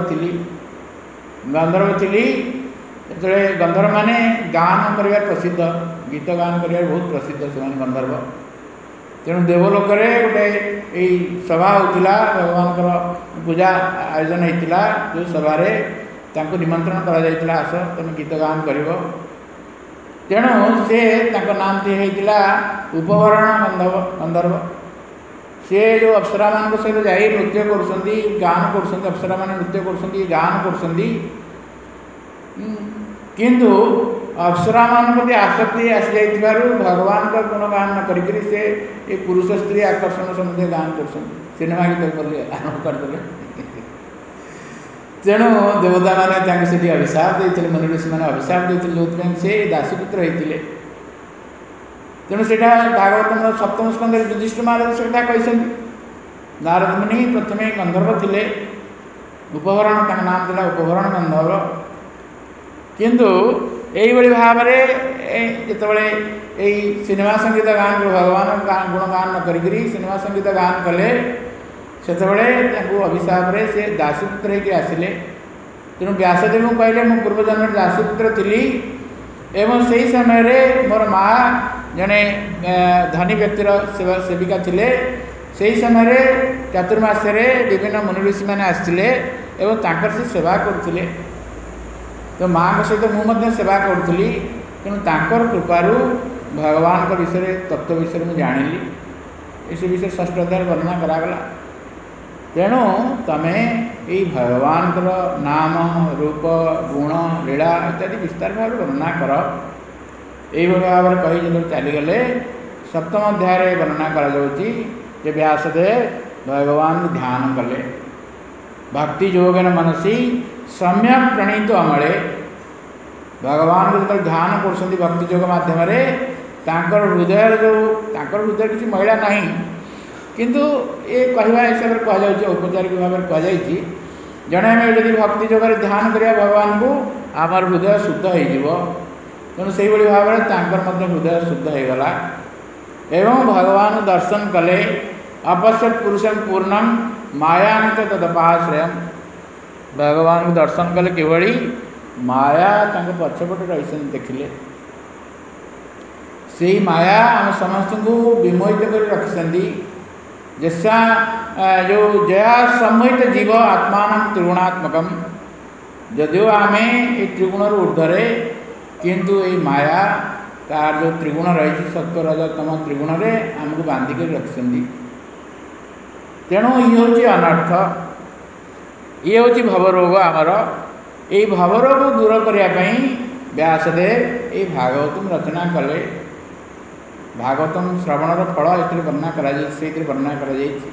थी जो गंधर्व माने गान कर प्रसिद्ध गीत गान कर बहुत प्रसिद्ध से गंधर्व तेणु देवलोक गोटे यही सभा होता भगवान पूजा आयोजन होता जो सभार निमंत्रण कर आस तुम गीत गान कर तेणु से नाम होता उपवरण गंधर्व से जो अप्सरा मान सहित जा नृत्य कर गान कर अप्सरा मान नृत्य कर गान कर किंतु अप्सरा मान प्रति आसक्ति आसी जाइथिबारु भगवान का गुणगान न करिकरी से ये पुरुष स्त्री आकर्षण संबंधी गान कर सिनेमा गीत कले आरंभ करदे तेणु देवता मैंने अभिशाप देते मुनि ऋषि मैंने अभिशाप देते जो से दासीपुत्र होते तेणु से भागवतम सप्तम स्कंदर युधिष्ठिर महाराज से कहते नारद मुनि प्रथम गंधर्व थे उपभरण नाम था उपभरण गंधर्व किंतु यही भाव में जितेबाला यही सिनेमा संगीत गान भगवान गुणगान न करी सिनेमा संगीत गान कले से अभिशाप से दासीपुत्र होकर आसिले तेणु व्यासदेव कहले मु पूर्वजन्म दासीपुत्र थी एवं से ही समय मोर माँ जड़े धनी व्यक्तिर सेविका थिले से ही समय चतुर्मास विभिन्न मुनि ऋषि मैंने आसते एवं तांकर से सेवा करते तो माँ सहित मुझे सेवा करी तेणु तांकर कृपारू भगवान का विषय तत्व विषय मुझे जानिली इस विषय षष्ठ अध्याय वर्णना करागला तेणु तमें यही भगवान नाम रूप गुण लीला इत्यादि विस्तार भाव वर्णना कर यही भाव में कही जो चलीगले सप्तम अध्याय वर्णना कर व्यासदेव भगवान ध्यान कले भक्ति योगन मनसी सम्यक प्रणीत अमले भगवान को जो ध्यान कर भक्ति योग मध्यम हृदय जो हृदय किसी महिला नहीं किंतु ये कहवा हिसाब से कहुच्छे औपचारिक भाव में कहुई जड़े आम यदि भक्ति योग ध्यान करिया भगवान को आमर हृदय शुद्ध हो तेणु से भाव में हृदय शुद्ध हो गला एवं भगवान दर्शन कले अपश्यत पुरुषम पूर्णम मायामित तदपाश्रय भगवान को दर्शन कले किभली माया पछपटे रही देखिले से माया आम समस्त को विमोहित कर रखिंट जैसा जो जया सम्मोहित जीव आत्मान त्रिगुणात्मक जदिव आम ये त्रिगुण ऊर्धरे किंतु ये माया तार जो त्रिगुण रही सत्व रज तम त्रिगुण आमको बांधिक रखिंट तेणु ये हूँ अनर्थ ये हूँ भवरोग आमर ये भवरोग दूर करने व्यासदेव ये भागवतम रचना कले भागवतम श्रवणर फल ये वर्णना कर वर्णना कर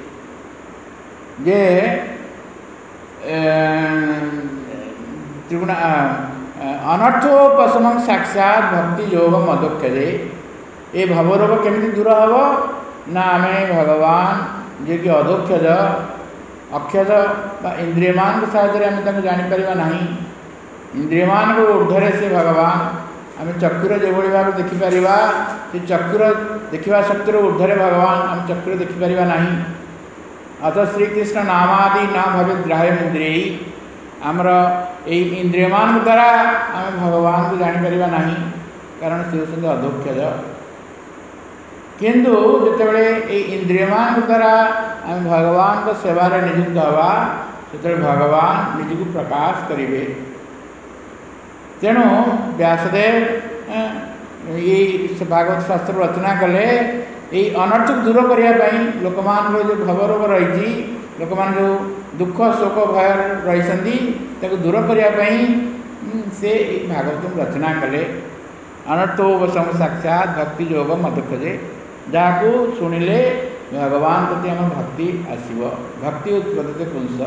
त्रिगुण अनर्थोपशम साक्षात भक्ति योग अदोक्षजे ये भवरोग केमी दूर हम ना आम भगवान जे कि अधोक्षज अक्षज इंद्रियमान के साहाଯ୍य आम जापर ना इंद्रियमान को ऊर्धरे से भगवान आम चक्षुर जो भाव देखिपर से चक्षुर देखा शक्तिर ऊर्धरे भगवान आम चक्षुर देखिपर ना अथ श्रीकृष्ण नामादि न भवे ग्राह्य इंद्रिय आमर यही इंद्रियमान द्वारा आम भगवान को जापर ना कारण से होती अधोक्षज किंतु जितेबाला ये इंद्रियमान द्वारा आम भगवान को सेवार नियुक्त हवा से भगवान निजक प्रकाश करेंगे तेणु व्यासदेव ये भागवत शास्त्र रचना कले ये अनर्थ दूर करने लोक मान जो भवरोग रही लोक मान जो दुख शोक भय रही दूर करने से भागवत रचना कले अनर्थोपशम साक्षात भक्ति योग मत खोजे जहाँ शुणिले भगवान प्रति आम भक्ति आसव भक्ति उत्पद्यते पुंस।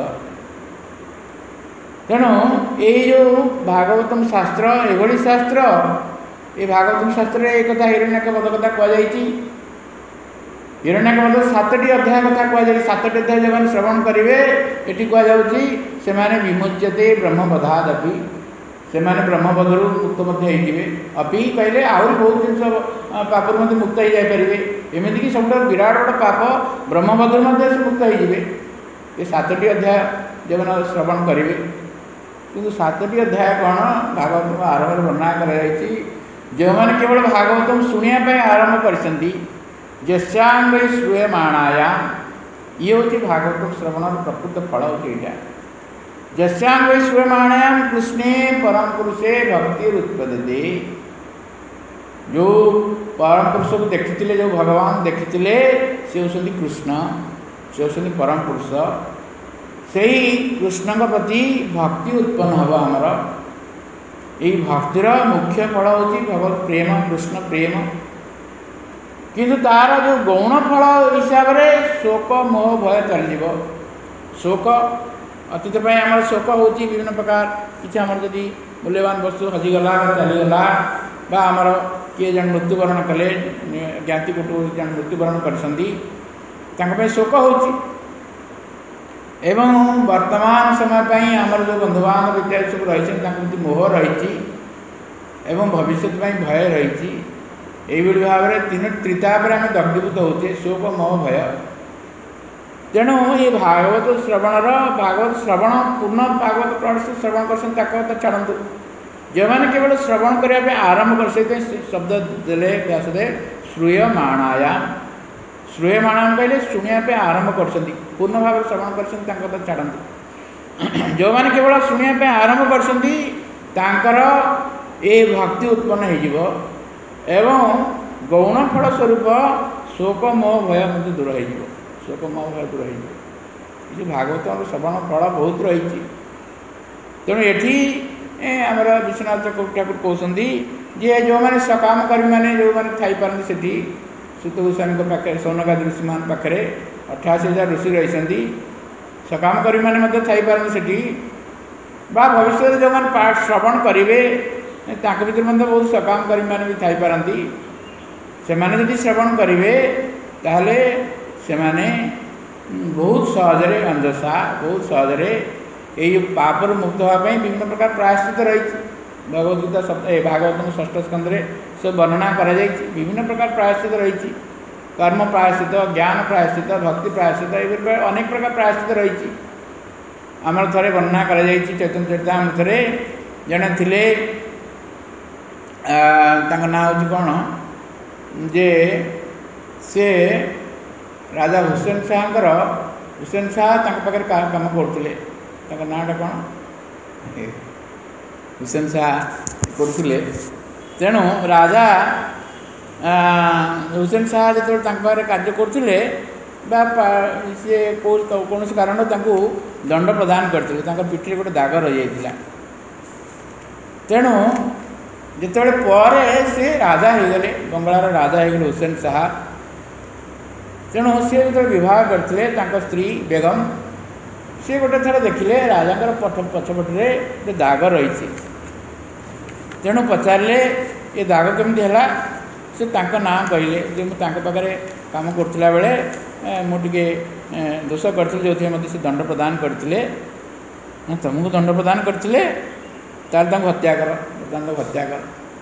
तेणु यो भागवतम शास्त्र एभली शास्त्र ये भागवतम शास्त्र एक कथा हिरण्यक वध कथा कहुई। हिरण्यक वध 7टी अध्याय कथा कहुई। 7टी अध्याय जो श्रवण करेंगे ये कहुच्छी से विमुच्यते ब्रह्मवधादपि से ब्रह्मवधु मुक्त होते अभी कहले आहरी बहुत जिन पापर मध्य मुक्त हो जापरेंगे एमतीक सब विराट बड़ पाप ब्रह्मवधु से मुक्त होते ये 7टी अध्याय जो श्रवण करेंगे किंतु 7टी अध्याय कौन भागवत आरंभ वर्णना कर जो मैंने केवल भागवतम शुणापी आरंभ कर जस्यांग श्रूयमाणाया ये हूँ भागवत श्रवण प्रकृत फल होती जस्यांग श्रूयमाणायाम कृष्णे परम पुरुषे भक्ति उत्पद्यते जो परम पुरुष को देखी जो भगवान देखी से होती कृष्ण से होती परम पुरुष से कृष्ण प्रति भक्ति उत्पन्न हम आमर यही भक्तिर मुख्य फल होची भगवत प्रेम कृष्ण प्रेम किंतु तार जो गौण फल हिसाब से शोक मोह भय चल शोक अतीत आम शोक हो विभिन्न प्रकार किसी आम जदि मूल्यवान वस्तु हजिगला चलीगला आमर किए जन मृत्युवरण कले ज्ञाति कुटु जन मृत्युवरण कर शोक हो एवं वर्तमान समय आमर जो बंधु बांधव इत्यादि सब रही मोह रही एवं भविष्य भय रही यही भाव में 3 त्रिताप आम दग्धीभूत होचे शोक मोह भय। तेणु ये भागवत श्रवणर भागवत श्रवण पूर्ण भागवत कौन से श्रवण कर छाड़ू जो मैंने केवल श्रवण करने आरंभ कर शब्द देले व्यासदेव श्रूयमाणायाम श्रूयमाणायाम कहले शुणापी आरंभ कर पूर्ण भाव श्रवण कर छाड़ू जो मैंने केवल शुणापी आरंभ कर भक्ति उत्पन्न हो एवं गौण फल स्वरूप शोक मोह भय मध्य दूर हो शोक मोह भय दूर हो भागवत श्रवण फल बहुत रही। तेणु ये आमर विश्वनाथ ठाकुर कहते जे जो मैंने सकाम कर्मी मैंने जो मैंने थी से सुत गोस्वामी पाखे सौनकादि ऋषि मान पाखे 88,000 ऋषि रही सकाम कर्मी मैंने थी भविष्य जो मैंने श्रवण करेंगे भर बहुत सकाम कर्मी मैंने भी थी से मैंने श्रवण करेंगे ताहले से बहुत सहजरे अंधसा बहुत सहजरे ये पापर मुक्त होगापी विभिन्न प्रकार प्रायश्चित रही भगवद्गीता भागवत 6ठ स्कंद से वर्णना कर विभिन्न प्रकार प्रायश्चित रही कर्म प्रायश्चित ज्ञान प्रायश्चित भक्ति प्रायश्चित ये अनेक प्रकार प्रायश्चित रही आमर थे वर्णना कर चैतन्य चरितामृत जड़े थे ना हूँ कौन जे से राजा हुसैन शाह पाखे काम करते नाटा कौन हुसैन शाह करते तेणु राजा हुसैन शाह जो कार्य करते सी कौन कारण दंड प्रदान करते पिठी गोटे दाग रही जाता तेणु जिते पर से राजा हो गले बंगलार राजा हो गले हुसैन शाह तेणु सी जो विवाह करते स्त्री बेगम सी गोटे थर देखिले राजा पछपटे गोटे दाग रही तेणु पचारे ये दाग केमती है से ना कहले जो मुझे काम करुला बेले मुझे दोष करती जो मत से दंड प्रदान करते तुमको दंड प्रदान करते हत्या कर हत्या कर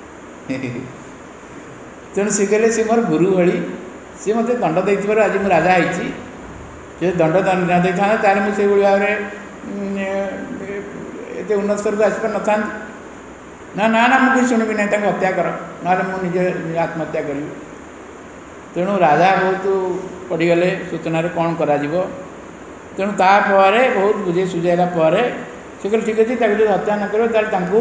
तेणु सी कहले सी मोर गुरु भली सी मत दंड दे आज मुझे राजा होती जो दंड न दे था मुझे भाव में ये उन्नत स्तर को आसपार न था ना ना ना मुझे शुणबी ना हत्या कर ना मुझे आत्महत्या करी तेणु राजा बहुत पड़गले सूचना कौन कर तेणु तापर बहुत बुझे सुझाला से कहते ठीक अच्छे जो हत्या न कर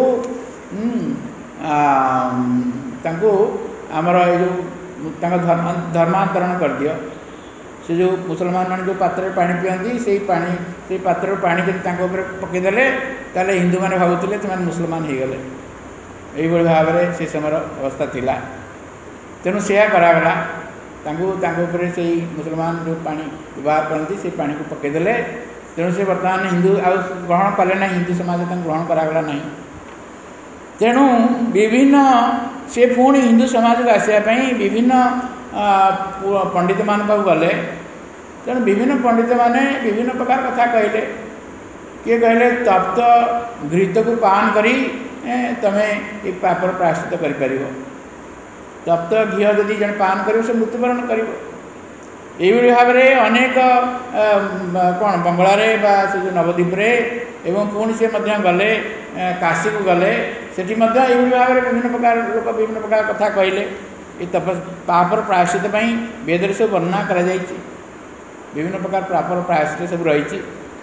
आमर जो धर्मांतरण कर दियो से जो मुसलमान मान जो पात्र पानी पियंती से पात्र पानी जब पकईदे ताले हिंदू मैंने भावुले से मुसलमान हो गले यही भाव में से समय अवस्था थिला। तेणु से करागला से मुसलमान जो पानी व्यवहार करती से पानी को पकईदे। तेणु से बर्तमान हिंदू आ ग्रहण कले ना, हिंदू समाज ग्रहण करागला ना। तेणु विभिन्न से पुणी हिंदू समाज को आसापी विभिन्न पंडित मान गले। तेणु विभिन्न पंडित माने विभिन्न प्रकार कथा कहले। किए कहले तप्त घृत को पान करी तमें ये पापर प्रायश्चित कर। तप्त घी जदि जन पान कर मृत्युवरण कर। यही भाव में अनेक कौन बंगलारे से जो नवद्वीप एवं पुणी से गले काशी को गले सेठी भाव में विभिन्न प्रकार लोक विभिन्न प्रकार कथा कहले। ये पापर प्रायश्चित वेद सब वर्णना कर विभिन्न प्रकार पापर प्रायश्चित सब रही।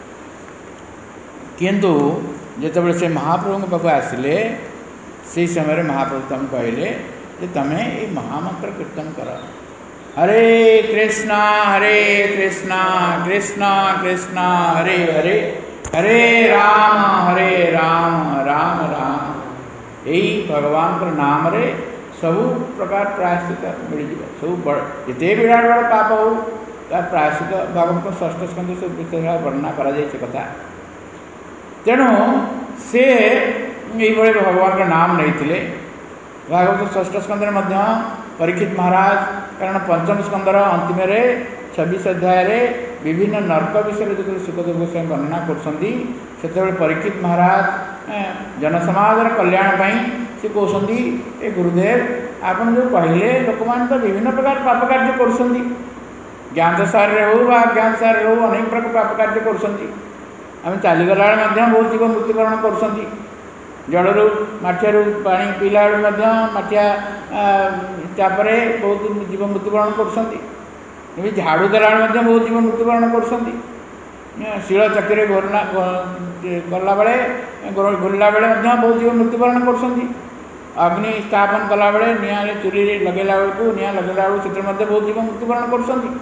किंतु जिते से महाप्रभु पाख आसिले से समय महाप्रभु तुम कहले कि तमें ये महामंत्र कीर्तन कर, हरे कृष्णा कृष्णा कृष्णा हरे हरे, हरे राम राम राम। यही भगवान के नाम रे सबू प्रकार प्रायश्चित मिल जाए। सब जिते विराट बड़ पाप हो तार प्रायश्चित भागवत षष्ठ स्कंद से वर्णना करा कथा। तेणु से ये भगवान का नाम नहीं। भागवत षष्ठ स्कंद परीक्षित महाराज कारण पंचम स्कंदर अंतिम 26 अध्याय विभिन्न नर्क विषय जो सुखदेव गोस्वामी वर्णना कर परीक्षित महाराज जनसमाज कल्याण से कहते ए गुरुदेव आपन जो कहले लोक मान तो विभिन्न प्रकार पाप कार्य कर ज्ञान सार हो अज्ञान सार हो अनेक प्रकार पाप कार्य कर चलीगला बहुत जीव मृत्युकरण कर जड़ू मठिया पानी पीला मठिया चापर बहुत जीव मृत्युकरण कर झाड़ू देला बहुत जीव मृत्युकरण कर शिल चक्री घोरना गला बेले घोरला बेले बहुत जीव मृत्युकरण कर अग्नि स्थापन कला बेले निआ चूली लगेला बेलू निआ लगेला बेलू से बहुत जीव मृत्युकरण कर।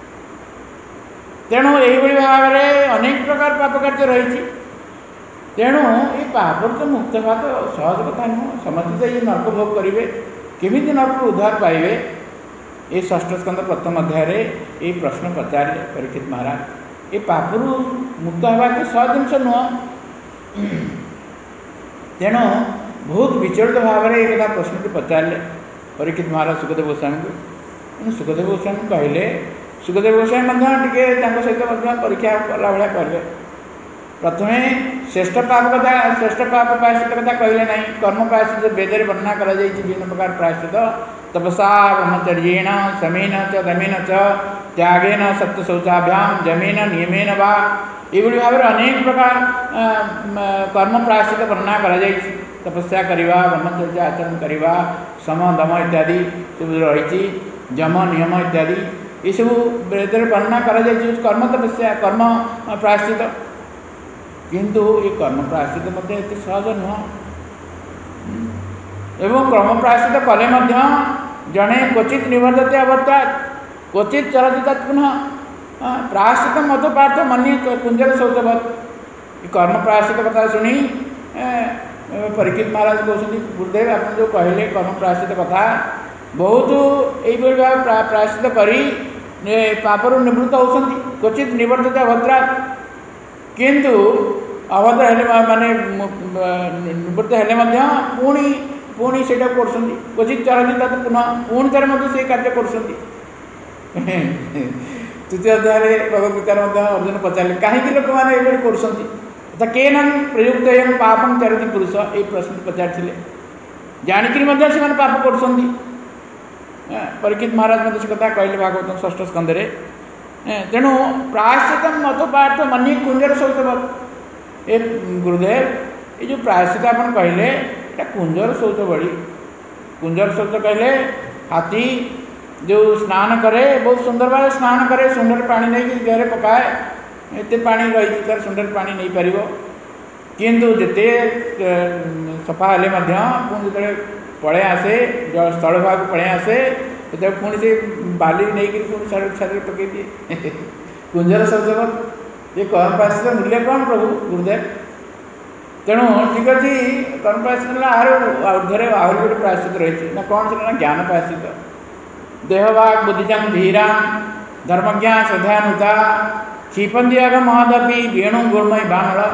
तेणु यही भाव में अनेक प्रकार पाप कार्य रही। तेणु ये पाप तो मुक्त हवा तो सहज कथा नुह। समझते तो ये नर्क भोग करेंगे केमी नर्क उद्धार पाइबे। ये षष्ठ स्कंद प्रथम अध्याय ये प्रश्न पचारे परीक्षित महाराज। ये पापरू मुक्त हवा तो सहज जिनस नुह। तेणु बहुत विचलित भाव में एक प्रश्न पचारे परीक्षित महाराज सुखदेव गोस्वामी को। सुखदेव गोस्वामी कहले सुखदेव गोस्वामी टे सहित परीक्षा कला भाया कले। प्रथमे श्रेष्ठ पाप कथा श्रेष्ठ पाप प्रायश्चित कथा कहले ना। कर्म प्रायश्चित वेद वर्णना कर विभिन्न प्रकार प्रायश्चित तपसा ब्रह्मचर्येण शमेन च दमेन च त्यागेन सत्य शौचाभ्याम जमेन नियमेन वा ये भाव में अनेक प्रकार कर्म प्रायश्चित वर्णना कर तपस्या करवा ब्रह्मचर्य आचरण करवा सम दम इत्यादि सब रही जम नियम इत्यादि ये सब वेद वर्णना कर कर्म तपस्या कर्म प्रायश्चित। किंतु ये कर्म प्रायश्चित एत सहज नुह। एवं कर्म प्रायश्चित कले जड़े क्वचित निवर्तते अवर्तात् क्वचित चरति तत् पुनः प्रायश्चित मत पार्थ मन्ये कुंजर शौचवत्। कर्म प्रायश्चित कथा शुणी परीक्षित महाराज कहते गुरुदेव आप जो कहले कर्म प्रायश्चित कथा बहुत यही भाव प्रायश्चित करी पापर निवृत्त होती क्वचित निवर्तते अभद्रात्। किंतु अभद्र हेले माने निवृत्त हेले पुणी पुणी से क्वचित चरती तक पुनः पुणी थर से कार्य कर। तृतीय अध्याय भगवदगीतार अर्जुन पचारे कहीं लोक मैंने ये कर केन प्रयुक्त एवं पापम चरती पुरुष ये प्रश्न पचारि जाणिकी से पाप कर। परीक्षित महाराज से कथा कहले भागवत षष्ठ स्कंद। तेणु प्रायश्चित मत पार्थ मन्ये कुंजर शौचवत्। ए गुरुदेव ये जो प्रायश्चित आप कहले कुंजर शौच बड़ी। कुंजर शौच कहले हाथी जो स्नान करे बहुत सुंदर भाव स्नान करे सुंदर पानी नहीं देहरे पकाए एत पानी रही तार सुंदर पानी नहीं पार। किंतु जिते सफा हेले पुणी जो पड़े आसे स्थल भाग पड़े आसे से पुणी से बाली नहीं पुणी छाड़ पकई दिए कुंजर शब्द ये कर्म प्रायश्चित मूल्य कौन प्रभु गुरुदेव तेणु ठीक अच्छे कर्म प्रायश्चित आर ऊर्धे आहरी गोटे प्रायश्चित रही ना कौन से ज्ञान प्रायश्चित देहवाग बुद्धिजांग धीरा धर्मज्ञा श्रद्धानुता क्षिपंदियाग महदपी वेणु गुणमय बाणल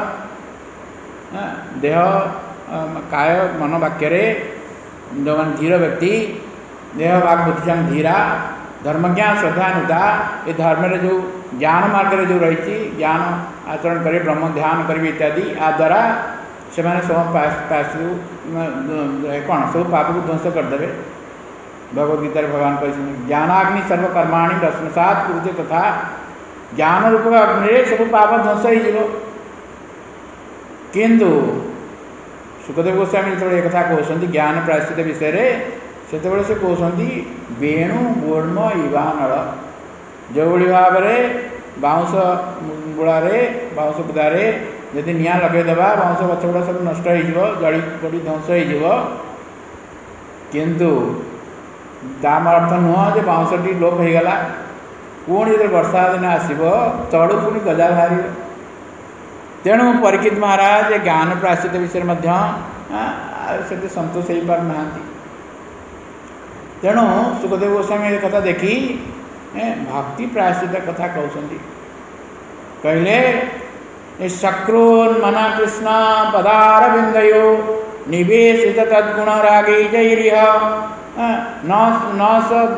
देह काय मन वाक्य जो मान धीर व्यक्ति देह वाग बुद्धिजांग धीरा धर्मज्ञा श्रद्धानुता ये धर्म जो ज्ञान मार्ग जो रही ज्ञान आचरण करें ब्रह्म ध्यान करेंगे इत्यादि आ द्वारा से सब कौन सब पाप को ध्वंस करदे भगवद्गीता भगवान कहते ज्ञानाग्नि सर्वकर्माणी रश्मसात कुरुते तथा ज्ञान रूप अग्नि सब पाप ध्वंस हो किंतु सुखदेव गोस्वामी जो एक कहते ज्ञान प्रायश्चित विषय से कहते वेणु गुण्म इवानल जो भाव में बाउंश गुड़े बाउंश बुदारे यदि निआ लगेदेवा बाउंश गछ गुड़ा सब नष्ट हो जड़ी पड़ी ध्वंस हो किंतु ताम अर्थ नुह जो बाउंशटी लोप हो गला पुणी जो वर्षा दिन आसो तड़ू पुणी गजा बाहर तेणु परीक्षित महाराज ज्ञान प्रायश्चित विषय से संतोष हो पारना तेणु सुखदेव गोस्वामी कथा देखी भक्ति प्रायश्चित कथा कहते कहले शक्रोन्मना कृष्ण पदारविंदयो निवेशित तद्गुण रागे जैरिह न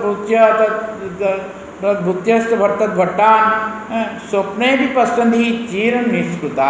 भूत्यस्त भट्टान स्वप्ने भी पश्यन्ति चीर निष्कृता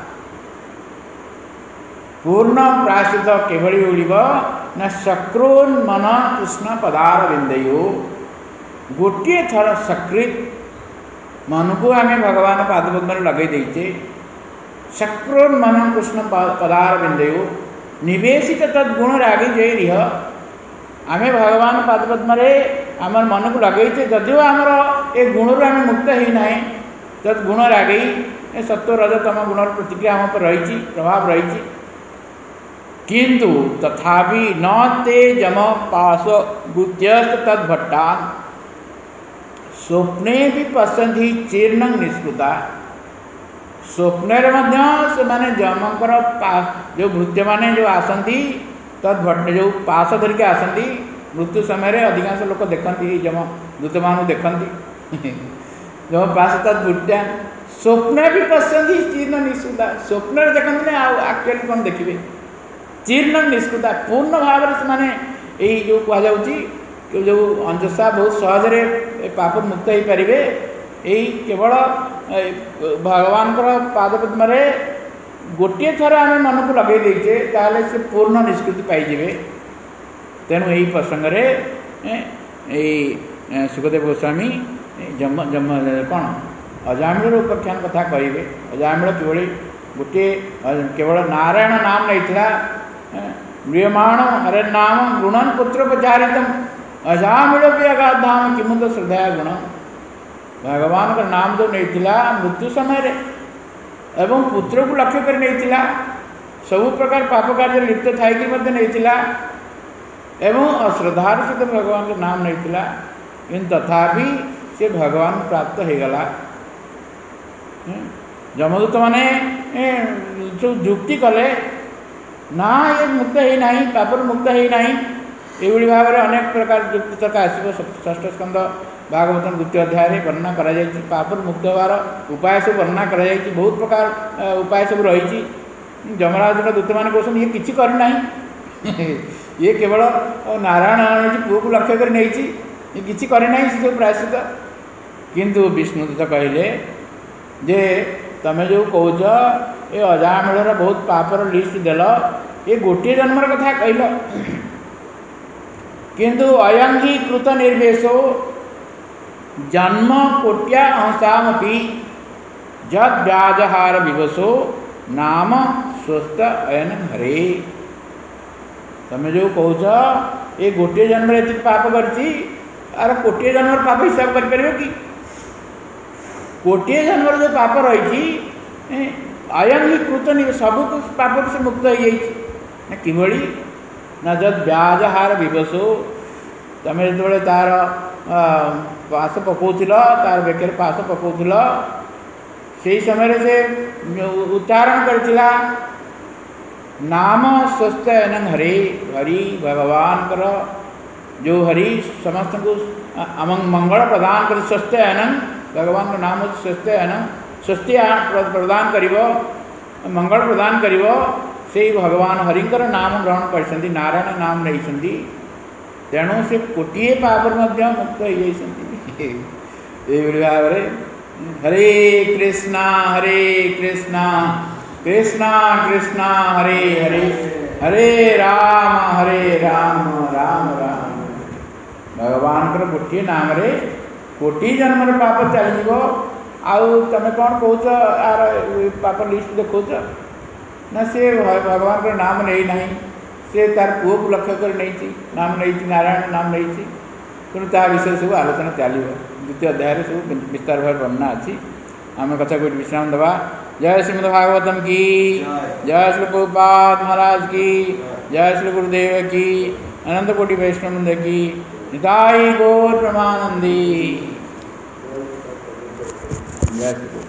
पूर्ण प्रायश्चित केवली उड़ब न शक्रोन्मन कृष्ण पदारविंदयो गोटे थर सकृत मन को आम भगवान पादपद्म लगे देचे शक्रोन्मन कृष्ण पदारविंदयो निवेशित तद्गुण रागी जैरिह आम भगवान पादपद्म आम मन को लगे जदिव आमर ए गुण आम मुक्त होना तद्गुण रागी सत्व रज तम गुण प्रतिक्रिया आम पर रही प्रभाव रही किंतु तथापि न ते जम पाश गुत्यस्त तद्भट्टान स्वप्ने भी पश्यन्ति चीर्ण निष्कृता स्वप्न से जमकर जो भृत्य माने जो आसती तद्भट्ट जो पाश धरिक आसती मृत्यु समय अधिकांश लोक देखती जम दूत मान देखती जम पाश तद्भृत्या स्वप्न भी पश्यन्ति चीर्ण निष्कृता स्वप्न देखते आक्चुअली कौन देखिए चीर्ण निष्कृता पूर्ण भाव से जो कहुच्छी जो अंजसा बहुत सहजरे पाप मुक्त हो पारे यही केवल भगवान पादपद्म गोटे थर आम मन को लगे देचे ताले से पूर्ण निष्कृति पाइबे तेणु यही प्रसंग सुखदेव गोस्वामी जम जम कौन अजामिल उपाख्यान कथा कहे अजामिल केवल गोटे केवल नारायण नाम नहीं म्रियमाण हरे नाम गुणन पुत्रोपचारितम अजामिल भी अगाधाम किमुत श्रद्धा गुण भगवान का नाम जो नहीं मृत्यु समय एवं पुत्र को लक्ष्य कर नहीं सबु प्रकार पाप कार्य लिप्त थी नहीं एवं अश्रद्धार सहित भगवान का नाम नहीं किंतु तथापि से भगवान प्राप्त हो गला जमदूत मैंने जो जुक्ति कले ना ये मुक्त ही नहीं पापर मुक्त ही नहीं ये भाव में अनेक प्रकार युक्ति तक आसो षष्ठ स्कंद भागवत द्वितीय अध्याय वर्णना करा पापर मुक्त होवार उपाय सब वर्णना करा बहुत प्रकार उपाय सब रही जमराज दूत मैंने कहते ये किसी करना ये केवल नारायण पुओ को लक्ष्य कर नहीं ये किसी करना से सब प्रायश्चित किंतु विष्णुदूत कहले जे तमें जो कौच ये अजामिल बहुत पापर लिस्ट देल ये गोटे जन्मर कथा कहल किंतु अयं ही कृत निर्वेशो जन्म कोट्या अंशामपि जद व्याजहार विवशो नाम स्वस्थ अयन हरे तमें जो कौच ये गोटे जन्म ये पाप करती आर कोटे जन्म पाप हिसाब कर कि कोटे जन्म जो पाप रही अयं ही कृत सब पाप से मुक्त हो कि ना जद व्याजहार विवशो तमें जो तार पास पकाउल तार बेकर पास पकाउल से समय से उच्चारण करथिला नाम स्वस्थ एनंग हरे हरि भगवान कर जो हरि समस्त को मंगल प्रदान कर स्वस्थ एनंग भगवान का नाम स्वस्थ एनंग स्वस्थ प्रदान करिवो मंगल प्रदान करिवो से भगवान हरिंकर नाम ग्रहण कर नारायण नाम नहीं तेणु से कोटिए पापर मुक्त हो भाव हरे कृष्णा कृष्णा कृष्णा हरे हरे हरे राम राम राम भगवान कर गोटे नाम रे कोटि जन्म पाप चलो आउ तुम कौन कौच यार पाप लिस्ट देखौच ना से भगवान का नाम नहीं ना से तार पुओ को लक्ष्य कर नहीं नाम नहीं नारायण नाम नहीं तेणु ता विषय सब आलोचना चलो द्वितीय अध्याय सब विस्तार भाव वर्णना अच्छी आम कथा को विश्राम दबा। जय श्रीमद् भागवतम की जय श्री प्रभुपाद महाराज की जय श्री गुरुदेव की अनंत कोटि वैष्णव की निताई गौर प्रमानंदी जय श्री